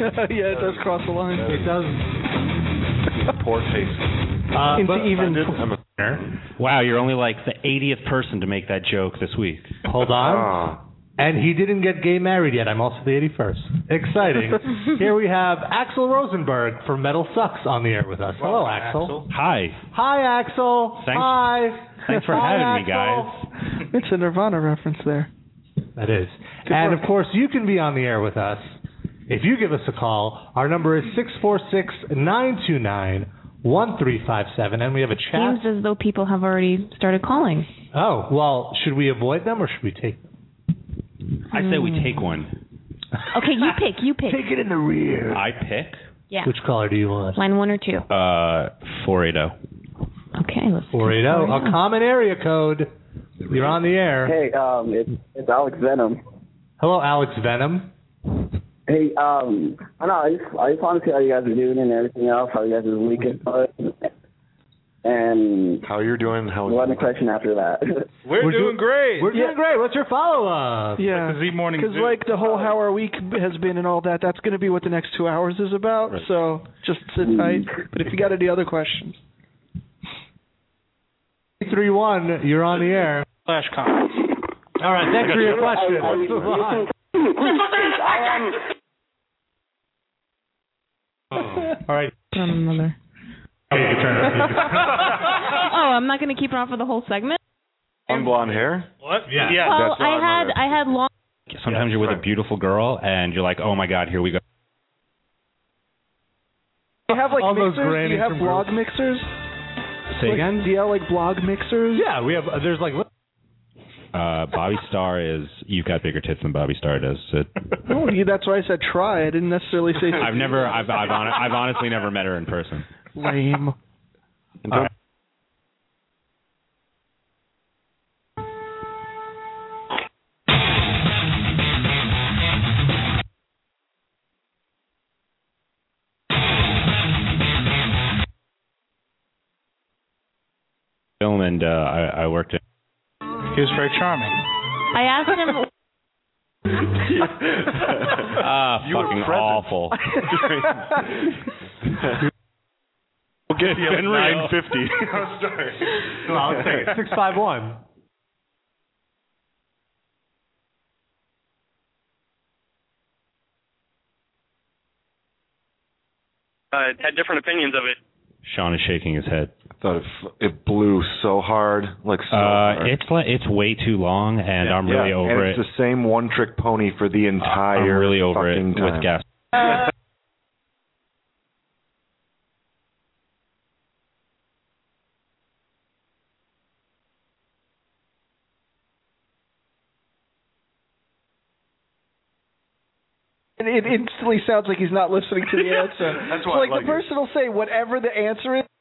Yeah, it does cross the line. It does. Poor taste. Wow, you're only like the 80th person to make that joke this week. Hold on. And he didn't get gay married yet. I'm also the 81st. Exciting. Here we have Axel Rosenberg from Metal Sucks on the air with us. Hello, Axel. Hi. Hi, Axel. Thanks for having me, guys. It's a Nirvana reference there. That is. And, of course, you can be on the air with us. If you give us a call, our number is 646-929-1357, and we have a chat. Seems as though people have already started calling. Oh, well, should we avoid them or should we take them? I say we take one. Okay, you pick. Take it in the rear. I pick? Yeah. Which caller do you want? Line 1 or 2? 480. Okay, let's 480. A common area code. You're on the air. Hey, it's Alex Venom. Hello, Alex Venom. Hey, I just want to see how you guys are doing and everything else. How you guys' weekend was, and how you're doing. One question after that. We're doing great. We're doing great. What's your follow-up? Yeah, like the Z Morning because like the whole how our week has been and all that. That's going to be what the next 2 hours is about. Right. So just sit tight. But if you got any other questions, 3-1, you're on the air. Flash comments. All right, thanks for your question. All right. Another. I'm not going to keep it on for the whole segment. On blonde hair? What? Yeah. Well, I had long. Sometimes you're with a beautiful girl and you're like, oh my God, here we go. Do you have like all mixers? Those Do you have blog mixers? Say again? Do you have like blog mixers? Yeah, we have. There's like. Bobby Starr is. You've got bigger tits than Bobby Starr does. Oh, yeah, that's why I said try. I didn't necessarily say. I've honestly never met her in person. Lame. Right. Film and I worked in. He was very charming. I asked him. Fucking awful. We'll get you at 950. I'm sorry. No, I'll take it. 651. Had different opinions of it. Sean is shaking his head. I thought it blew so hard, hard. It's way too long, and I'm really over it. It's the same one-trick pony for the entire. I'm really over it time. with gas. It instantly sounds like he's not listening to the answer. That's why the person will say whatever the answer is.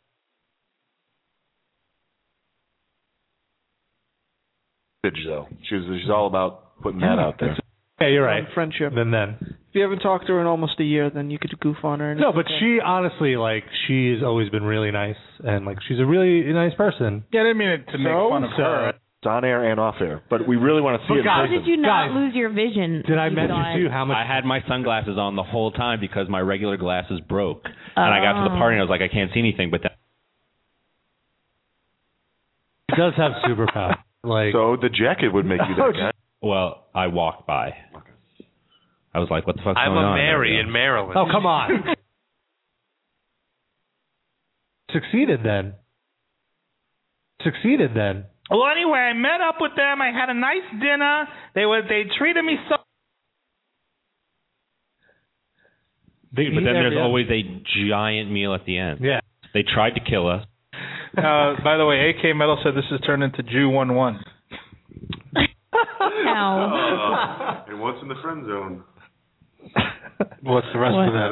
Though she's all about putting that out there. Yeah, you're right. Friendship. Then if you haven't talked to her in almost a year, then you could goof on her. No, but she honestly, she's always been really nice, and she's a really nice person. Yeah, I didn't mean it to make fun of her. It's on air and off air, but we really want to see it. How did you not lose your vision? Did I mention to you how much? I had my sunglasses on the whole time because my regular glasses broke, and I got to the party and I was like, I can't see anything. But He does have superpower. So the jacket would make you that guy. Well, I walked by. I was like, what the fuck's going on? I'm a Mary in Maryland. Oh, come on. Succeeded then. Well, anyway, I met up with them. I had a nice dinner. They treated me so. But then there's always a giant meal at the end. Yeah. They tried to kill us. By the way, AK Metal said this has turned into Jew 1-1. And what's in the friend zone? What's the rest of that?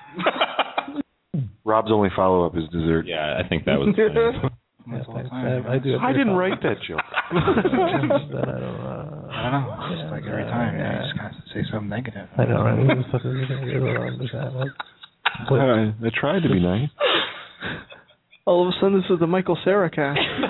Rob's only follow-up is dessert. Yeah, I think that was funny. I didn't write that joke. I don't know. Just like every time, you just kind of say something negative. I know, right? I tried to be nice. All of a sudden, this is the Michael Cera cast.